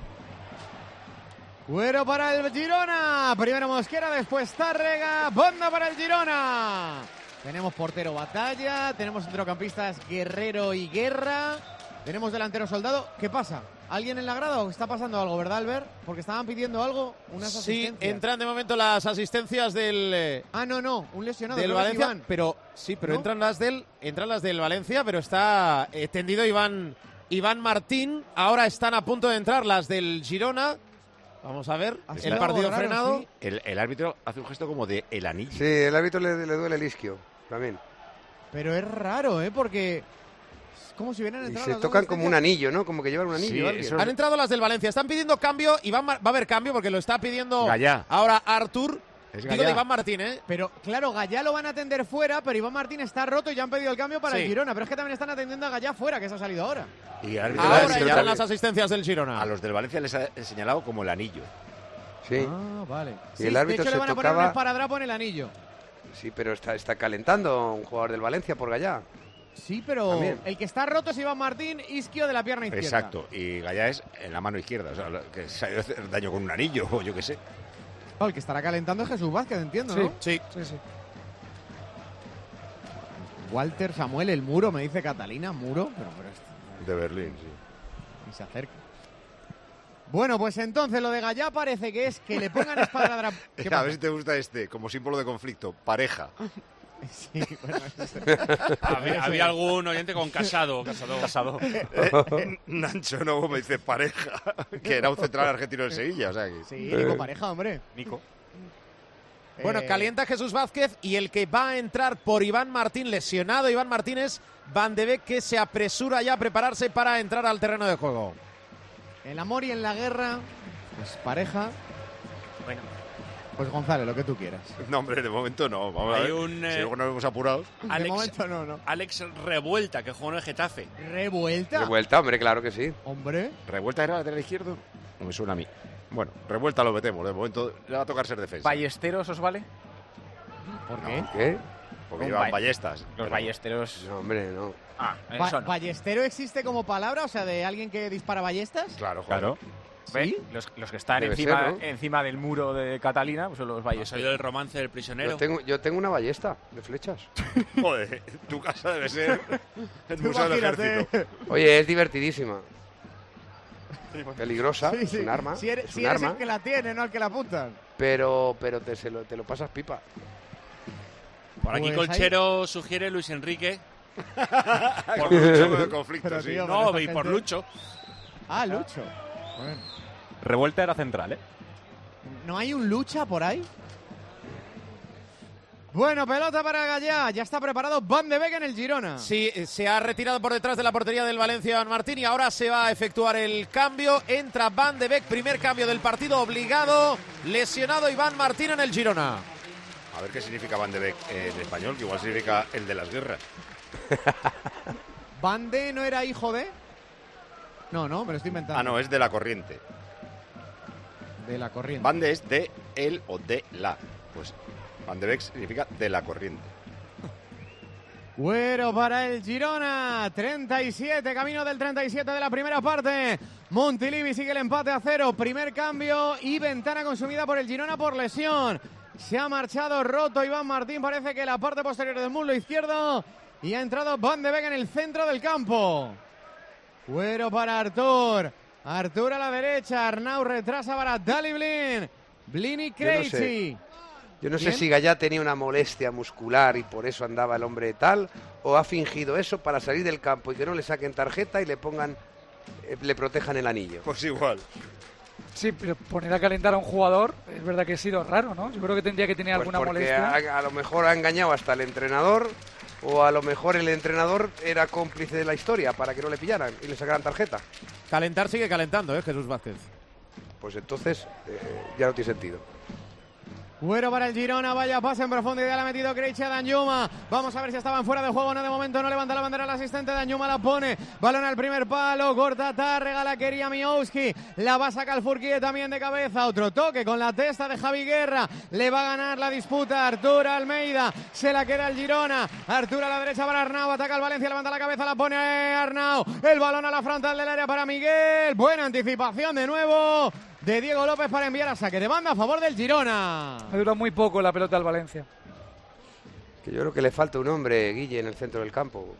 Cuero para el Girona. Primero Mosquera, después Tárrega. Banda para el Girona. Tenemos portero Batalla. Tenemos centrocampistas Guerrero y Guerra. Tenemos delantero Soldado. ¿Qué pasa? ¿Alguien en la grada o está pasando algo, verdad, Albert? Porque estaban pidiendo algo, unas Sí, asistencias. entran de momento las asistencias del, eh, Ah, no, no, un lesionado. del creo que es Valencia. Iván. Pero sí, pero ¿No? entran las del entran las del Valencia, pero está eh, tendido Iván, Iván Martín. Ahora están a punto de entrar las del Girona. Vamos a ver, Ha el sido partido algo raro, frenado. sí. El, el árbitro hace un gesto como de el anillo. Sí, el árbitro le, le duele el isquio también. Pero es raro, ¿eh? Porque es como si hubieran Y entrado se las dos tocan como un asistencias. anillo, ¿no? Como que llevan un anillo. Sí, alguien. eso Han entrado las del Valencia. Están pidiendo cambio. Iván Mar- va a haber cambio porque lo está pidiendo Gallá. ahora Artur. Es Digo Gallá. de Iván Martín, ¿eh? Pero claro, Gallá lo van a atender fuera, pero Iván Martín está roto y ya han pedido el cambio para Sí. el Girona. Pero es que también están atendiendo a Gallá fuera, que se ha salido ahora. Y el árbitro le ha Ahora entran señalado- las asistencias del Girona. a los del Valencia les ha señalado como el anillo. Sí, Ah, vale. Y el árbitro de hecho, se le van a poner un tocaba- esparadrapo en el anillo. sí, pero está, está calentando un jugador del Valencia por Gallá. Sí, pero También. el que está roto es Iván Martín, isquio de la pierna izquierda. Exacto. Y Gallá es en la mano izquierda. O sea, lo- que se ha ido a hacer daño con un anillo o yo qué sé. Oh, el que estará calentando es Jesús Vázquez, entiendo, Sí. ¿no? Sí. Sí, sí. Walter Samuel, el muro, me dice Catalina, muro, pero, pero esto De Berlín, sí. ni se acerca. Bueno, pues entonces lo de Gallá parece que es que le pongan esparadrapo. ¿Qué A pasa? ver si te gusta este, como símbolo de conflicto. Pareja. Sí, bueno, eso- Había, había algún oyente con casado. Casado. Casado. Eh, Nacho Novo me dice pareja, que era un central argentino de Sevilla. O sea que... Sí, Nico Pareja, hombre. Nico. Bueno, Eh, calienta Jesús Vázquez y el que va a entrar por Iván Martín, lesionado Iván Martínez, Van de Beek, que se apresura ya a prepararse para entrar al terreno de juego. El amor y en la guerra, pues pareja. Bueno. Pues González, lo que tú quieras. No, hombre, de momento no. Vamos Hay a ver. un, si eh, luego nos vemos apurados. Alex, de momento no, no. Alex Revuelta, que jugó en el Getafe. ¿Revuelta? Revuelta, hombre, claro que sí. Hombre. ¿Revuelta era lateral izquierdo? No me suena a mí. Bueno, Revuelta lo metemos. De momento le va a tocar ser defensa. ¿Ballesteros os vale? ¿Por No. qué? ¿Qué? Porque Un llevan ba- ballestas. Los Pero- ballesteros. No, hombre, no. Ah, Ba- eso no. ¿Ballestero existe como palabra? O sea, de alguien que dispara ballestas. Claro, joder. Claro. ¿Ve? ¿Sí? Los, los que están Debe encima, ser, ¿no? encima del muro de Catalina, pues son los ¿Has ballesteros. oído el romance del prisionero? Yo tengo, yo tengo una ballesta de flechas. Joder, tu casa debe ser el Tú museo del imagínate. ejército. Oye, es divertidísima. Peligrosa, Sí, sí. es un arma. Si eres, es si un eres arma, el que la tiene, no el que la apuntan. pero, pero te, se lo, te lo pasas pipa. Por aquí Pues Colchero sugiere Luis Enrique. Por mucho de conflicto, Pero, sí. tío, No, esta y por gente- Lucho. Ah, Lucho. Bueno. Revuelta era central, ¿eh? ¿No hay un lucha por ahí? Bueno, pelota para Gallá. Ya está preparado Van de Beek en el Girona. Sí, se ha retirado por detrás de la portería del Valencia Iván Martín y ahora se va a efectuar el cambio. Entra Van de Beek, primer cambio del partido obligado. Lesionado Iván Martín en el Girona. A ver qué significa Van de Beek en español, que igual significa el de las guerras. ¿Van de no era hijo de? No, no, me lo estoy inventando. Ah, no, es de la corriente. De la corriente. Van de es de el o de la. Pues Van de Beek significa de la corriente. Güero para el Girona, treinta y siete, camino del treinta y siete de la primera parte. Montilivi sigue el empate a cero, primer cambio y ventana consumida por el Girona por lesión. Se ha marchado roto Iván Martín, parece que la parte posterior del muslo izquierdo, y ha entrado Van de Beek en el centro del campo. Güero para Artur, Artur a la derecha, Arnau retrasa para Dali Blin, Blin y Yo no sé. Krejci. Yo no sé ¿Quién? si Gallá tenía una molestia muscular y por eso andaba el hombre tal, o ha fingido eso para salir del campo y que no le saquen tarjeta y le pongan, eh, le protejan el anillo. Pues igual. Sí, pero poner a calentar a un jugador es verdad que ha sido raro, ¿no? Yo creo que tendría que tener Pues alguna porque molestia. a, a lo mejor ha engañado hasta el entrenador, o a lo mejor el entrenador era cómplice de la historia para que no le pillaran y le sacaran tarjeta. Calentar sigue calentando, ¿eh? Jesús Vázquez. Pues entonces eh, ya no tiene sentido. Güero para el Girona, vaya pase en profundidad, la ha metido Krejci a Danjuma. Vamos a ver si estaban fuera de juego, no, de momento no levanta la bandera el asistente, Danjuma la pone, balón al primer palo, corta Tárrega, la quería Miowski, la va a sacar Furquier también de cabeza, otro toque con la testa de Javi Guerra, le va a ganar la disputa Artur Almeida, se la queda el Girona, Artur a la derecha para Arnau, ataca al Valencia, levanta la cabeza, la pone Arnau, el balón a la frontal del área para Miguel, buena anticipación de nuevo de Diego López para enviar a saque de banda a favor del Girona. Ha durado muy poco la pelota al Valencia. Que yo creo que le falta un hombre, Guille, en el centro del campo.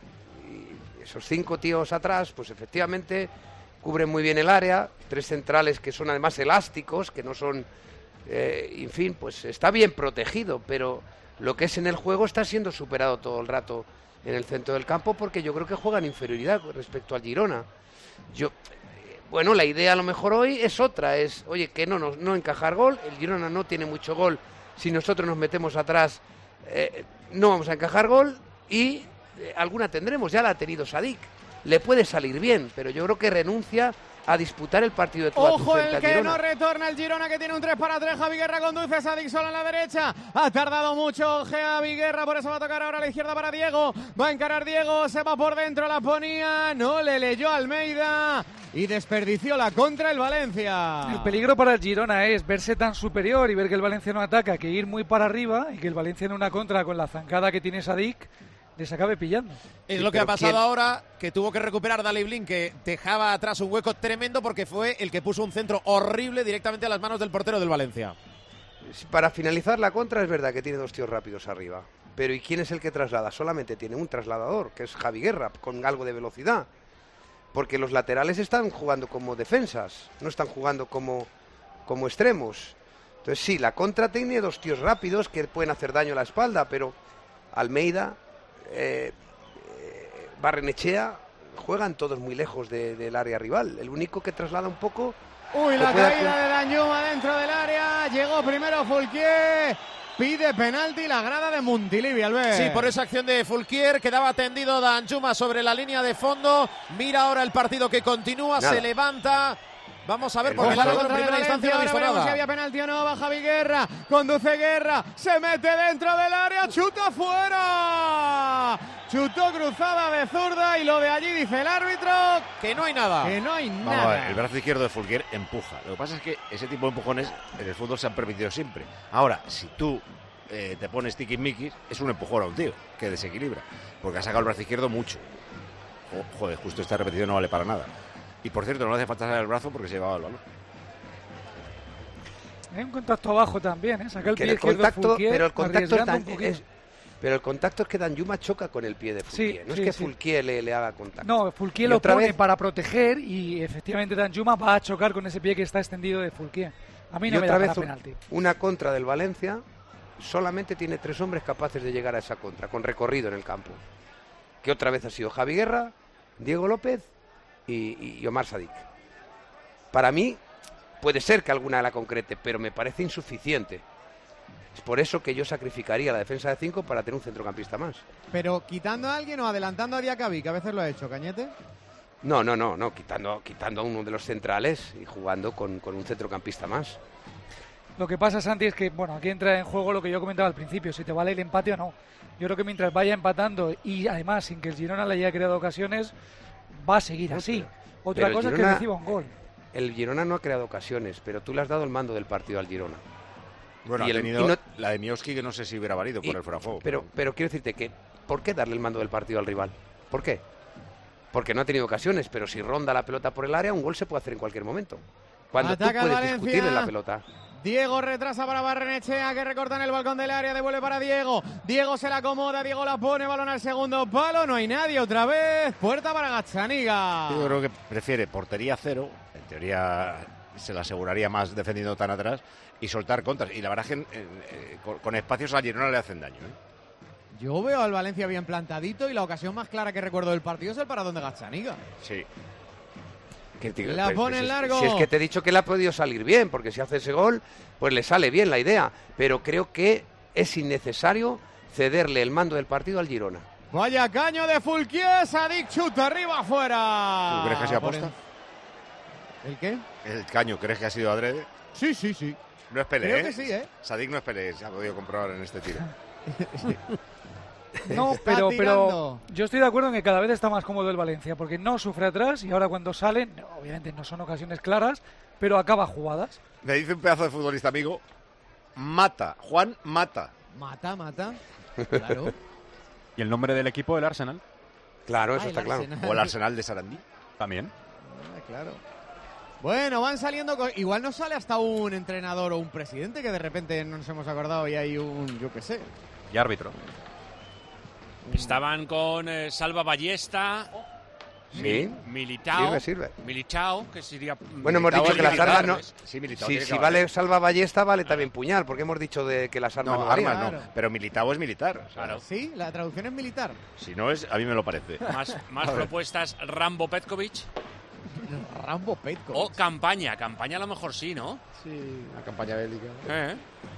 Y esos cinco tíos atrás, pues efectivamente cubren muy bien el área. Tres centrales que son además elásticos, que no son... Eh, en fin, pues está bien protegido, pero lo que es en el juego está siendo superado todo el rato en el centro del campo porque yo creo que juegan inferioridad respecto al Girona. Yo... Bueno, la idea a lo mejor hoy es otra, es, oye, que no, no, no encajar gol, el Girona no tiene mucho gol, si nosotros nos metemos atrás eh, no vamos a encajar gol y eh, alguna tendremos, ya la ha tenido Sadik, le puede salir bien, pero yo creo que renuncia a disputar el partido de tú a tú Ojo frente el al que Girona. no retorna el Girona, que tiene un tres para tres. Javi Guerra conduce, Sadik solo en la derecha. Ha tardado mucho Javi Guerra, por eso va a tocar ahora a la izquierda para Diego. Va a encarar Diego, se va por dentro, la ponía, no le leyó Almeida y desperdició la contra el Valencia. El peligro para el Girona es verse tan superior y ver que el Valencia no ataca, que ir muy para arriba y que el Valencia en una contra con la zancada que tiene Sadik les acabe pillando. Es Sí, lo que ha pero pasado ¿quién? ahora, que tuvo que recuperar Dali Blin, que dejaba atrás un hueco tremendo porque fue el que puso un centro horrible directamente a las manos del portero del Valencia. Para finalizar la contra es verdad que tiene dos tíos rápidos arriba, pero ¿y quién es el que traslada? Solamente tiene un trasladador, que es Javi Guerra, con algo de velocidad, porque los laterales están jugando como defensas, no están jugando como, como extremos. Entonces sí, la contra tiene dos tíos rápidos que pueden hacer daño a la espalda, pero Almeida, eh, eh, Barrenechea, juegan todos muy lejos de, del área rival. El único que traslada un poco... Uy, que la pueda caída hacer- de Danjuma dentro del área. Llegó primero Fulquier. Pide penalti la grada de Montilivi, Albert. Sí, por esa acción de Fulquier, quedaba tendido Danjuma sobre la línea de fondo. Mira ahora el partido que continúa, Nada. se levanta. Vamos a ver, porque Ojo, el árbitro en contra el primera instancia no ha Valencia, visto ahora veremos nada. si había penalti o no. Va Javi Guerra, conduce Guerra, se mete dentro del área, chuta fuera. Chutó cruzada de zurda y lo de allí dice el árbitro que no hay nada. Que no hay Vamos nada. a ver, el brazo izquierdo de Fulquier empuja. Lo que pasa es que ese tipo de empujones en el fútbol se han permitido siempre. Ahora, si tú eh, te pones tiquismiquis, es un empujón a un tío que desequilibra. Porque ha sacado el brazo izquierdo mucho. Oh, joder, justo esta repetición no vale para nada. Y por cierto, no le hace falta sacar el brazo porque se llevaba el balón. Hay un contacto abajo también, ¿eh? Saca el Que pie el izquierdo contacto, Fulquier, pero el contacto es arriesgando tan- un poquito. es- pero el contacto es que Danjuma choca con el pie de Fulquier. Sí, no sí, es que sí. Fulquier le, le haga contacto. No, Fulquier Y lo otra pone vez- para proteger y efectivamente Danjuma va a chocar con ese pie que está extendido de Fulquier. A mí no y me otra da vez para un- penalti. una contra del Valencia, solamente tiene tres hombres capaces de llegar a esa contra, con recorrido en el campo. Que otra vez ha sido Javi Guerra, Diego López y, y Omar Sadik. Para mí, puede ser que alguna la concrete, pero me parece insuficiente. Es por eso que yo sacrificaría la defensa de cinco para tener un centrocampista más. Pero quitando a alguien o adelantando a Diacabí, que a veces lo ha hecho, Cañete. No, no, no, no, quitando, quitando a uno de los centrales y jugando con, con un centrocampista más. Lo que pasa, Santi, es que, bueno, aquí entra en juego lo que yo comentaba al principio, si te vale el empate o no. Yo creo que mientras vaya empatando y además sin que el Girona le haya creado ocasiones, va a seguir así. Otra Pero el cosa es Girona- que reciba un gol. El Girona no ha creado ocasiones, pero tú le has dado el mando del partido al Girona. Bueno, Y ha el- tenido y no- la de Mioski que no sé si hubiera valido por Y- el fuera de juego. Pero, pero quiero decirte que, ¿por qué darle el mando del partido al rival? ¿Por qué? Porque no ha tenido ocasiones, pero si ronda la pelota por el área, un gol se puede hacer en cualquier momento. Cuando Ataca tú el puedes Valencia. discutirle la pelota. Diego retrasa para Barrenechea, que recorta en el balcón del área, devuelve para Diego. Diego se la acomoda, Diego la pone, balón al segundo palo, no hay nadie otra vez. Puerta para Gazzaniga. Yo creo que prefiere portería cero, en teoría se la aseguraría más defendiendo tan atrás, y soltar contras. Y la verdad es que eh, eh, con, con espacios a Girona le hacen daño. ¿eh? Yo veo al Valencia bien plantadito y la ocasión más clara que recuerdo del partido es el paradón de Gazzaniga. Sí. Que te- La pone en si- largo. Si es que te he dicho que le ha podido salir bien, porque si hace ese gol, pues le sale bien la idea. Pero creo que es innecesario cederle el mando del partido al Girona. Vaya caño de Fulquier, Sadik chuta arriba afuera. ¿Tú crees que ha sido aposta? ¿El qué? ¿El caño crees que ha sido adrede? Sí, sí, sí. No es Pelé, Creo ¿eh? que sí, ¿eh? Sadik no es Pelé, se ha podido comprobar en este tiro. No, Está pero, pero tirando. yo estoy de acuerdo en que cada vez está más cómodo el Valencia, porque no sufre atrás y ahora cuando salen, obviamente no son ocasiones claras, pero acaba jugadas. Me dice un pedazo de futbolista amigo, mata, Juan mata. Mata, mata. Claro. ¿Y el nombre del equipo, el Arsenal? Claro, eso Ah, está el claro. Arsenal. O el Arsenal de Sarandí. También. Ah, claro. Bueno, van saliendo. co- Igual no sale hasta un entrenador o un presidente que de repente no nos hemos acordado y hay un, yo qué sé. Y árbitro. Estaban con eh, Salva Ballesta, Sí. Militao, Sirve, sirve. Militao, que sería... Bueno, hemos Militao dicho es que las militar, armas no. ¿ves? Sí, Militao Si, tiene si que vale valer. salva ballesta, vale también puñal, porque hemos dicho de que las armas no, No, valían. armas no, Claro. pero Militao es militar. o sea, Claro. Sí, la traducción es militar. Si no es, a mí me lo parece. Más, más A ver. propuestas, Rambo Petkovic Rambo Petkovic. o Campaña. Campaña a lo mejor sí, ¿no? Sí, una campaña bélica. Eh,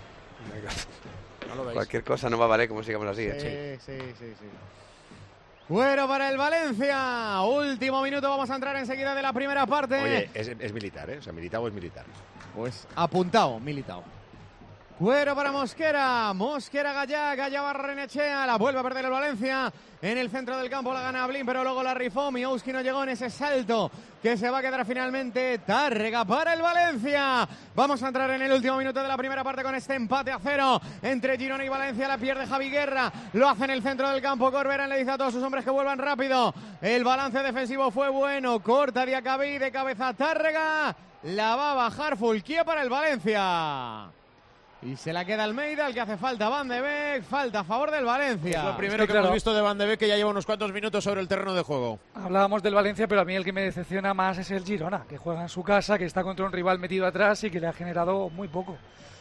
no lo veis. Cualquier cosa no va a valer como sigamos así. Sí, ¿eh? sí, sí, sí. Cuero para el Valencia. Último minuto, vamos a entrar enseguida de la primera parte. Oye, es, es militar, ¿eh? O sea, Militao es militar. Pues apuntado, militado. Cuero para Mosquera, Mosquera Gallá, Gallá Barrenechea, la vuelve a perder el Valencia. En el centro del campo la gana Blin, pero luego la rifó. Miowski no llegó en ese salto que se va a quedar finalmente Tárrega para el Valencia. Vamos a entrar en el último minuto de la primera parte con este empate a cero entre Girona y Valencia. La pierde Javi Guerra, lo hace en el centro del campo. Corberán le dice a todos sus hombres que vuelvan rápido. El balance defensivo fue bueno, corta Diacabí de cabeza Tárrega. La va a bajar Fulquier para el Valencia. Y se la queda Almeida, el que hace falta Van de Beek, falta a favor del Valencia. Es lo primero Es que, que claro, hemos visto de Van de Beek, que ya lleva unos cuantos minutos sobre el terreno de juego. Hablábamos del Valencia, pero a mí el que me decepciona más es el Girona, que juega en su casa, que está contra un rival metido atrás y que le ha generado muy poco.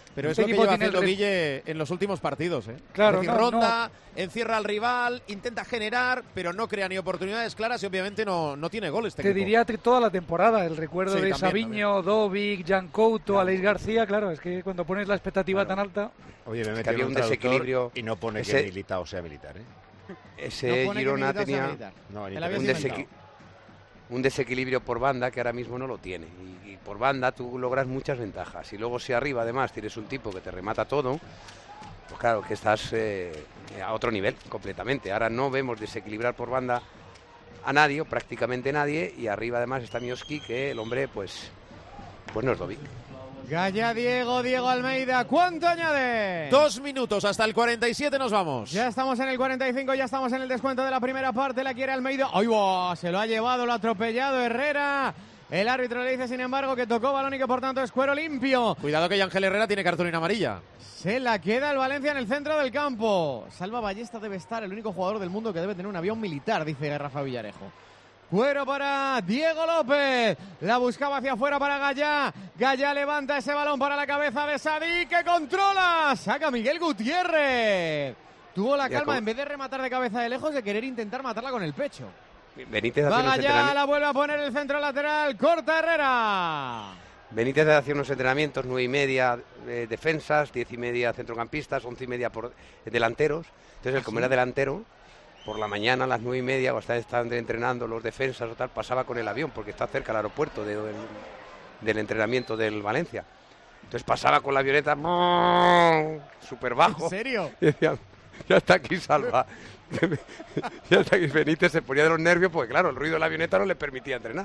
Pero Este es lo que equipo lleva tiene el haciendo re- Guille en los últimos partidos, ¿eh? Claro, es decir, no, ronda, encierra al rival, intenta generar, pero no crea ni oportunidades claras y obviamente no, no tiene goles. Este Te equipo. diría tri- toda la temporada, el recuerdo Sí, de también, Sabiño, Dovic, Jan Couto, Aleix García, claro, es que cuando pones la expectativa tan alta... Oye, me Es que metí había en un traductor desequilibrio. y no pone Ese- que Militao sea militar, ¿eh? Ese No pone que Girona Militao sea tenía militar. No, en Te la habías un, Independiente. desequi- inventado. un desequilibrio por banda que ahora mismo no lo tiene. Y, y por banda tú logras muchas ventajas. Y luego si arriba además tienes un tipo que te remata todo, pues claro que estás eh, a otro nivel completamente. Ahora no vemos desequilibrar por banda a nadie, o prácticamente nadie, y arriba además está Mioski, que el hombre pues, pues no es Dovic. Gaya Diego, Diego Almeida, ¿cuánto añade? Dos minutos, hasta el cuarenta y siete nos vamos. Ya estamos en el cuarenta y cinco, ya estamos en el descuento de la primera parte, la quiere Almeida. ¡Ay, va! Se lo ha llevado, lo ha atropellado Herrera. El árbitro le dice, sin embargo, que tocó balón y que por tanto es cuero limpio. Cuidado que Ángel Herrera tiene cartulina amarilla. Se la queda el Valencia en el centro del campo. Salva Ballesta debe estar, el único jugador del mundo que debe tener un avión militar, dice Rafa Villarejo. Cuero para Diego López. La buscaba hacia afuera para Gallá. Gallá levanta ese balón para la cabeza de Sadí, que controla. Saca Miguel Gutiérrez. Tuvo la Ya, calma, ¿cómo? en vez de rematar de cabeza de lejos, de querer intentar matarla con el pecho. Benítez Va hace unos Gallá, entrenamientos. la vuelve a poner el centro lateral. Corta Herrera. Benítez hace unos entrenamientos, nueve y media eh, defensas, diez y media centrocampistas, once y media por eh, delanteros. Entonces, él, como era delantero, por la mañana a las nueve y media, o hasta están entrenando los defensas o tal, pasaba con el avión, porque está cerca el aeropuerto de- del, del entrenamiento del Valencia. Entonces pasaba con la avioneta súper bajo. ¿En serio? Y decía, ya está aquí, Salva. Ya está aquí. Benítez se ponía de los nervios, porque claro, el ruido de la avioneta no le permitía entrenar.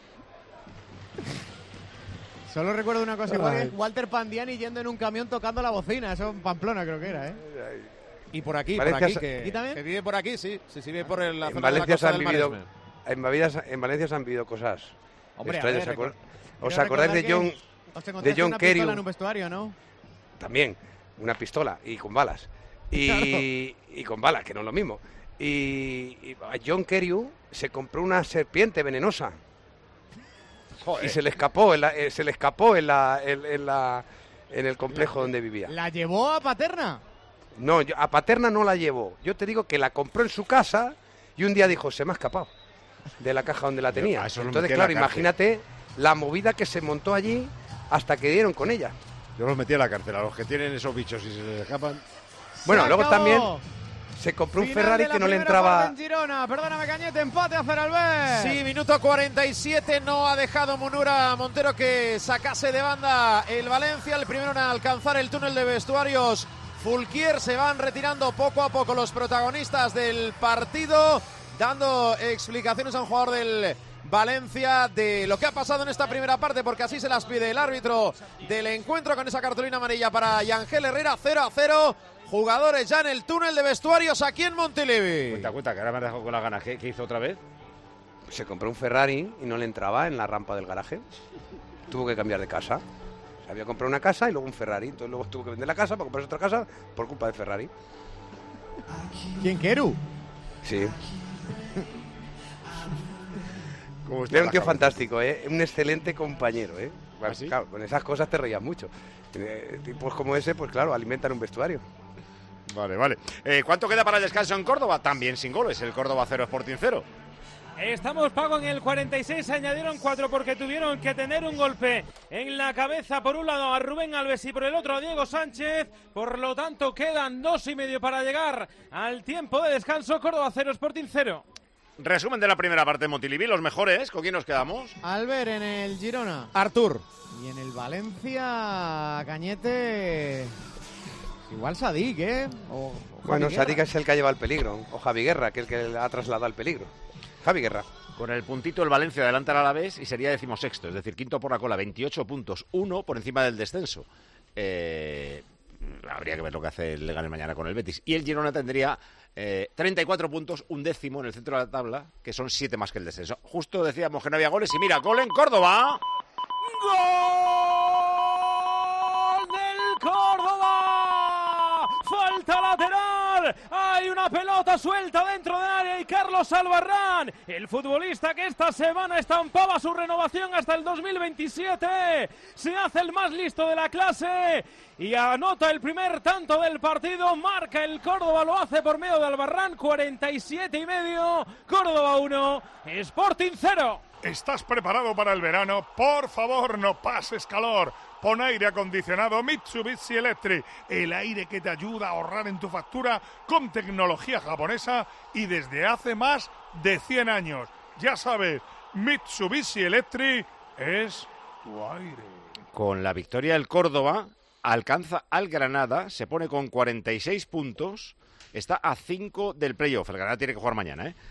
Solo recuerdo una cosa, igual Ay. que Walter Pandiani yendo en un camión tocando la bocina. Eso en Pamplona creo que era, ¿eh? Y por aquí, Valencia por aquí, sa- que, ¿Aquí también? que vive por aquí, sí. Sí, sí, vive por el, la En zona Valencia, de se la han costa del vivido, Maresme. en, Valencia, en Valencia se han vivido cosas Hombre, a extrañas. ver, ¿Os acuer- recor- ¿Os quiero acordáis de recordar John, que os de encontraste John una pistola Kerry? en un vestuario, ¿no? También, una pistola y con balas. Y, y con balas, que no es lo mismo. Y, y a John Kerry se compró una serpiente venenosa. Y se le escapó, en la- eh, se le escapó en, la, en, en la, en el complejo donde vivía. ¿La llevó a Paterna? No, yo- a Paterna no la llevó. Yo te digo que la compró en su casa y un día dijo, se me ha escapado de la caja donde la Pero tenía. a eso lo Entonces, metí en la claro, cárcel. imagínate la movida que se montó allí hasta que dieron con ella. Yo los metí a la cárcel, a los que tienen esos bichos y se les escapan. Bueno, Se luego acabó. también se compró un Final Ferrari de la que no le primera entraba. parte en Girona. Perdóname, Cañete, empate a cero al ver. Sí, minuto cuarenta y siete, no ha dejado Munura Montero que sacase de banda el Valencia, el primero en alcanzar el túnel de vestuarios. Fulquier, se van retirando poco a poco los protagonistas del partido, dando explicaciones a un jugador del Valencia de lo que ha pasado en esta primera parte, porque así se las pide el árbitro del encuentro con esa cartulina amarilla para Yangel Herrera. Cero a cero, jugadores ya en el túnel de vestuarios aquí en Montilivi. Cuenta, cuenta, que ahora me has dejado con las ganas. ¿Qué, qué hizo otra vez? Se compró un Ferrari y no le entraba en la rampa del garaje. Tuvo que cambiar de casa. Se había comprado una casa y luego un Ferrari. Entonces luego tuvo que vender la casa para comprarse otra casa por culpa de Ferrari. ¿Quién, Keru? Sí. Como Era un tío fantástico, ¿eh? Un excelente compañero, ¿eh? Bueno, ¿Ah, sí? claro, con esas cosas te reías mucho. Eh, tipos como ese, pues claro, alimentan un vestuario. Vale, vale. Eh, ¿Cuánto queda para el descanso en Córdoba? También sin goles. El Córdoba cero, Sporting cero. Estamos, Paco, en el cuarenta y seis, se añadieron cuatro porque tuvieron que tener un golpe en la cabeza, por un lado a Rubén Alves y por el otro a Diego Sánchez. Por lo tanto, quedan dos y medio para llegar al tiempo de descanso. Córdoba cero, Sporting cero. Resumen de la primera parte de Montilivi, los mejores. ¿Con quién nos quedamos? Albert en el Girona. Artur. Y en el Valencia, Cañete... Igual Sadik, ¿eh? O, o Bueno, Javi Guerra. Sadik es el que ha llevado el peligro. O Javi Guerra, que es el que le ha trasladado el peligro. Javi Guerra. Con el puntito el Valencia adelanta al Alavés y sería decimosexto, es decir, quinto por la cola, veintiocho puntos, uno por encima del descenso. Eh, habría que ver lo que hace el Leganés mañana con el Betis. Y el Girona tendría eh, treinta y cuatro puntos, un décimo en el centro de la tabla, que son siete más que el descenso. Justo decíamos que no había goles y mira, gol en Córdoba. ¡Gol del Córdoba! ¡Falta lateral! ¡Ahí Hay una pelota suelta dentro del área y Carlos Albarrán, el futbolista que esta semana estampaba su renovación hasta el dos mil veintisiete, se hace el más listo de la clase y anota el primer tanto del partido. Marca el Córdoba, lo hace por medio de Albarrán. Cuarenta y siete y medio, Córdoba uno, Sporting cero. ¿Estás preparado para el verano? Por favor, no pases calor. Pon aire acondicionado Mitsubishi Electric, el aire que te ayuda a ahorrar en tu factura con tecnología japonesa y desde hace más de cien años. Ya sabes, Mitsubishi Electric es tu aire. Con la victoria del Córdoba, alcanza al Granada, se pone con cuarenta y seis puntos, está a cinco del playoff. El Granada tiene que jugar mañana, ¿eh?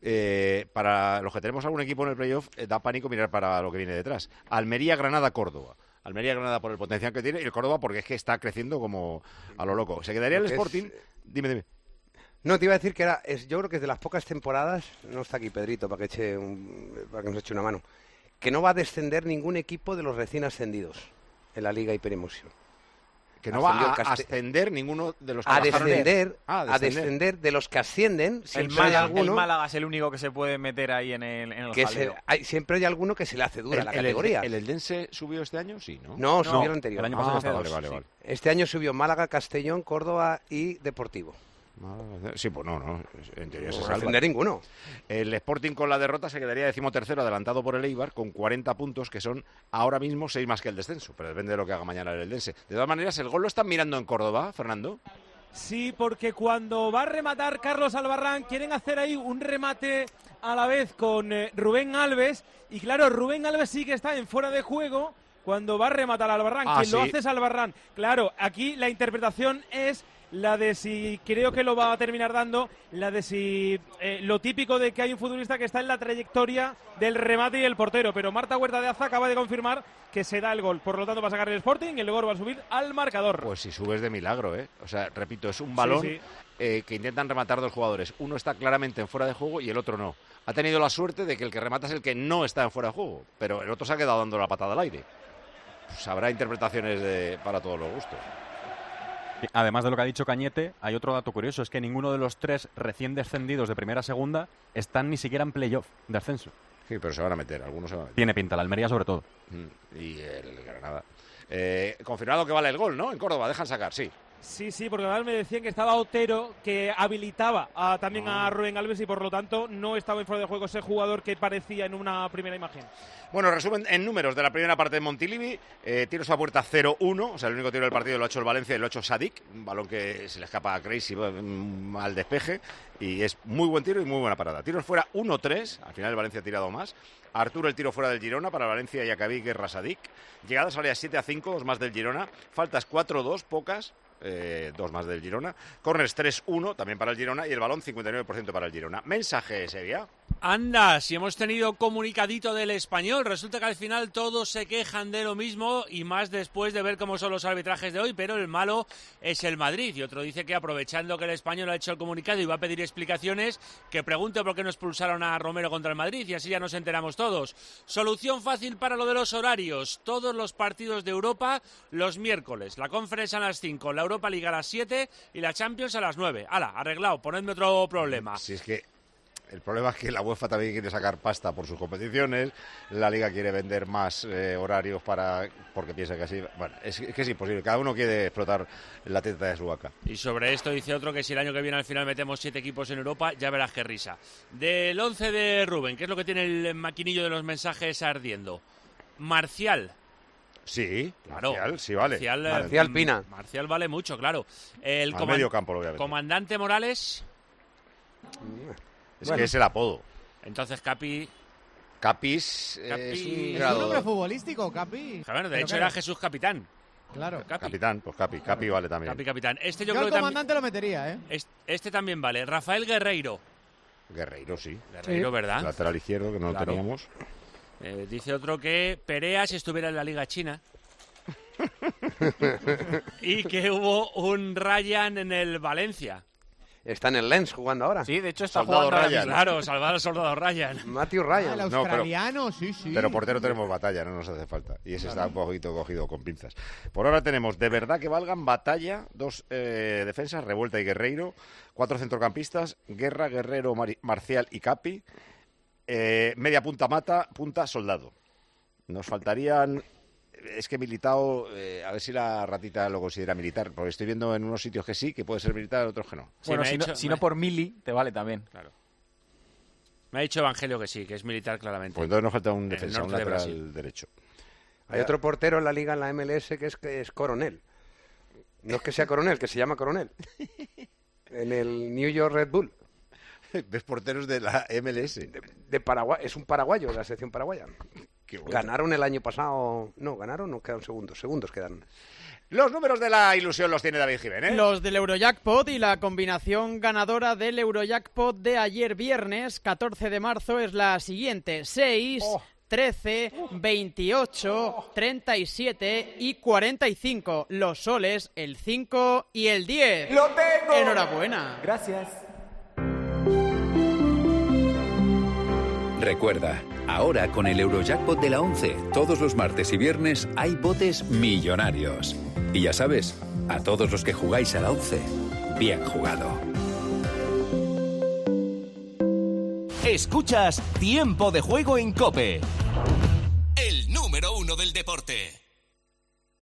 Eh, para los que tenemos algún equipo en el playoff, eh, da pánico mirar para lo que viene detrás. Almería, Granada, Córdoba. Almería, Granada por el potencial que tiene y el Córdoba porque es que está creciendo como a lo loco. ¿Se quedaría el Sporting? Es... Dime, dime. No, te iba a decir que era, es, yo creo que es de las pocas temporadas, no está aquí Pedrito para que, eche un, para que nos eche una mano, que no va a descender ningún equipo de los recién ascendidos en la Liga Hiperemoción. Que no va a ascender ninguno de los que a descender, ah, a descender de los que ascienden. El Málaga, alguno, el Málaga es el único que se puede meter ahí en el, en el que se, hay, siempre hay alguno que se le hace dura el, la el, categoría. ¿El Eldense subió este año? Sí, ¿no? No, no subió el anterior. El año pasado. Ah, vale, vale, sí. vale. Este año subió Málaga, Castellón, Córdoba y Deportivo. Sí, pues no, no. En teoría no se va salva. a defender ninguno. El Sporting con la derrota se quedaría decimotercero, adelantado por el Eibar, con cuarenta puntos, que son ahora mismo seis más que el descenso. Pero depende de lo que haga mañana el Eldense. De todas maneras, ¿el gol lo están mirando en Córdoba, Fernando? Sí, porque cuando va a rematar Carlos Albarrán, quieren hacer ahí un remate a la vez con eh, Rubén Alves. Y claro, Rubén Alves sí que está en fuera de juego cuando va a rematar a Albarrán. Ah, Quien ¿sí? lo hace es Albarrán. Claro, aquí la interpretación es la de si, creo que lo va a terminar dando, la de si eh, lo típico de que hay un futbolista que está en la trayectoria del remate y el portero, pero Marta Huerta de Aza acaba de confirmar que se da el gol, por lo tanto va a sacar el Sporting y el gol va a subir al marcador. Pues si subes de milagro, ¿eh? O sea, repito, es un balón sí, sí. Eh, que intentan rematar dos jugadores, uno está claramente en fuera de juego y el otro no. Ha tenido la suerte de que el que remata es el que no está en fuera de juego, pero el otro se ha quedado dando la patada al aire. Pues habrá interpretaciones de, para todos los gustos. Además de lo que ha dicho Cañete, hay otro dato curioso, es que ninguno de los tres recién descendidos de primera a segunda están ni siquiera en playoff de ascenso. Sí, pero se van a meter, algunos se van a meter. Tiene pinta, la Almería sobre todo. Mm, y el Granada. Eh, confirmado que vale el gol, ¿no? En Córdoba, dejan sacar, sí. Sí, sí, porque además me decían que estaba Otero, que habilitaba a, también a Rubén Alves y por lo tanto no estaba en fuera de juego ese jugador que parecía en una primera imagen. Bueno, resumen en números de la primera parte de Montilivi. Eh, tiros a puerta cero uno, o sea, el único tiro del partido lo ha hecho el Valencia y lo ha hecho Sadik, un balón que se le escapa a Crazy al despeje y es muy buen tiro y muy buena parada. Tiros fuera uno tres, al final el Valencia ha tirado más. Arturo el tiro fuera del Girona para Valencia y Acabí Guerra Sadik. Llegadas área siete a cinco, dos más del Girona. Faltas cuatro dos, pocas. Eh, dos más del Girona. Corners tres uno, también para el Girona. Y el balón cincuenta y nueve por ciento para el Girona. Mensaje, Sevilla. Anda, si hemos tenido comunicadito del Español, resulta que al final todos se quejan de lo mismo y más después de ver cómo son los arbitrajes de hoy, pero el malo es el Madrid. Y otro dice que aprovechando que el Español ha hecho el comunicado y va a pedir explicaciones, que pregunte por qué no expulsaron a Romero contra el Madrid y así ya nos enteramos todos. Solución fácil para lo de los horarios. Todos los partidos de Europa los miércoles. La Conference a las cinco, la Europa League a las siete y la Champions a las nueve. Hala, arreglado, ponedme otro problema. Si es que el problema es que la UEFA también quiere sacar pasta por sus competiciones, la Liga quiere vender más eh, horarios para porque piensa que así... Bueno, es, es que es imposible, cada uno quiere explotar la teta de su vaca. Y sobre esto dice otro que si el año que viene al final metemos siete equipos en Europa, ya verás qué risa. Del once de Rubén, ¿qué es lo que tiene el maquinillo de los mensajes ardiendo? Marcial. Sí, claro. Marcial, sí vale. Marcial, Marcial Pina. Marcial vale mucho, claro. El Al medio campo lo voy a ver. Comandante Morales... Es Bueno. que es el apodo. Entonces Capi... Capis, Capi... es un ¿Es un grado... nombre futbolístico, Capi? Bueno, de Pero hecho claro. era Jesús Capitán. Claro. Capi. Capitán, pues Capi. Capi vale también. Capi Capitán. Este yo, Yo creo el que comandante lo metería, ¿eh? Este, este también vale. Rafael Guerreiro. Guerreiro, sí. Guerreiro, Sí. ¿verdad? Lateral izquierdo, que no Claro. lo teníamos. Eh, dice otro que Perea si estuviera en la Liga China. Y que hubo un Ryan en el Valencia. Está en el Lens jugando ahora. Sí, de hecho está Soldado jugando ahora Ryan. mismo. Claro, salvar al soldado Ryan. Matthew Ryan. Ah, el No, pero- australiano, sí, sí. Pero portero tenemos Batalla, no nos hace falta. Y ese está un poquito cogido con pinzas. Por ahora tenemos de verdad que valgan Batalla, dos eh, defensas, Revuelta y Guerreiro, cuatro centrocampistas, Guerra, Guerrero, Mari- Marcial y Capi, eh, media punta Mata, punta Soldado. Nos faltarían... Es que Militao, eh, a ver si la ratita lo considera militar, porque estoy viendo en unos sitios que sí, que puede ser militar, en otros que no. Bueno, me ha si, dicho- no, si me- no por Mili, te vale también. Claro. Me ha dicho Evangelio que sí, que es militar claramente. Pues entonces nos falta un En el defensa, un norte de lateral Brasil. derecho. Hay otro portero en la liga, en la M L S, que es, que es Coronel. No es que sea Coronel, que se llama Coronel. En el New York Red Bull. ¿Ves porteros de la M L S? De, de Paraguay, es un paraguayo de la selección paraguaya. Qué bueno. Ganaron el año pasado. No, ganaron, no quedaron segundos. Segundos quedaron. Los números de la ilusión los tiene David Jiménez. Los del Eurojackpot y la combinación ganadora del Eurojackpot de ayer viernes, catorce de marzo, es la siguiente: seis, trece, veintiocho, treinta y siete y cuarenta y cinco. Los soles, el cinco y el diez. ¡Lo tengo! Enhorabuena. Gracias. Recuerda, ahora con el Eurojackpot de la once, todos los martes y viernes hay botes millonarios. Y ya sabes, a todos los que jugáis a la once, bien jugado. Escuchas Tiempo de Juego en COPE. El número uno del deporte.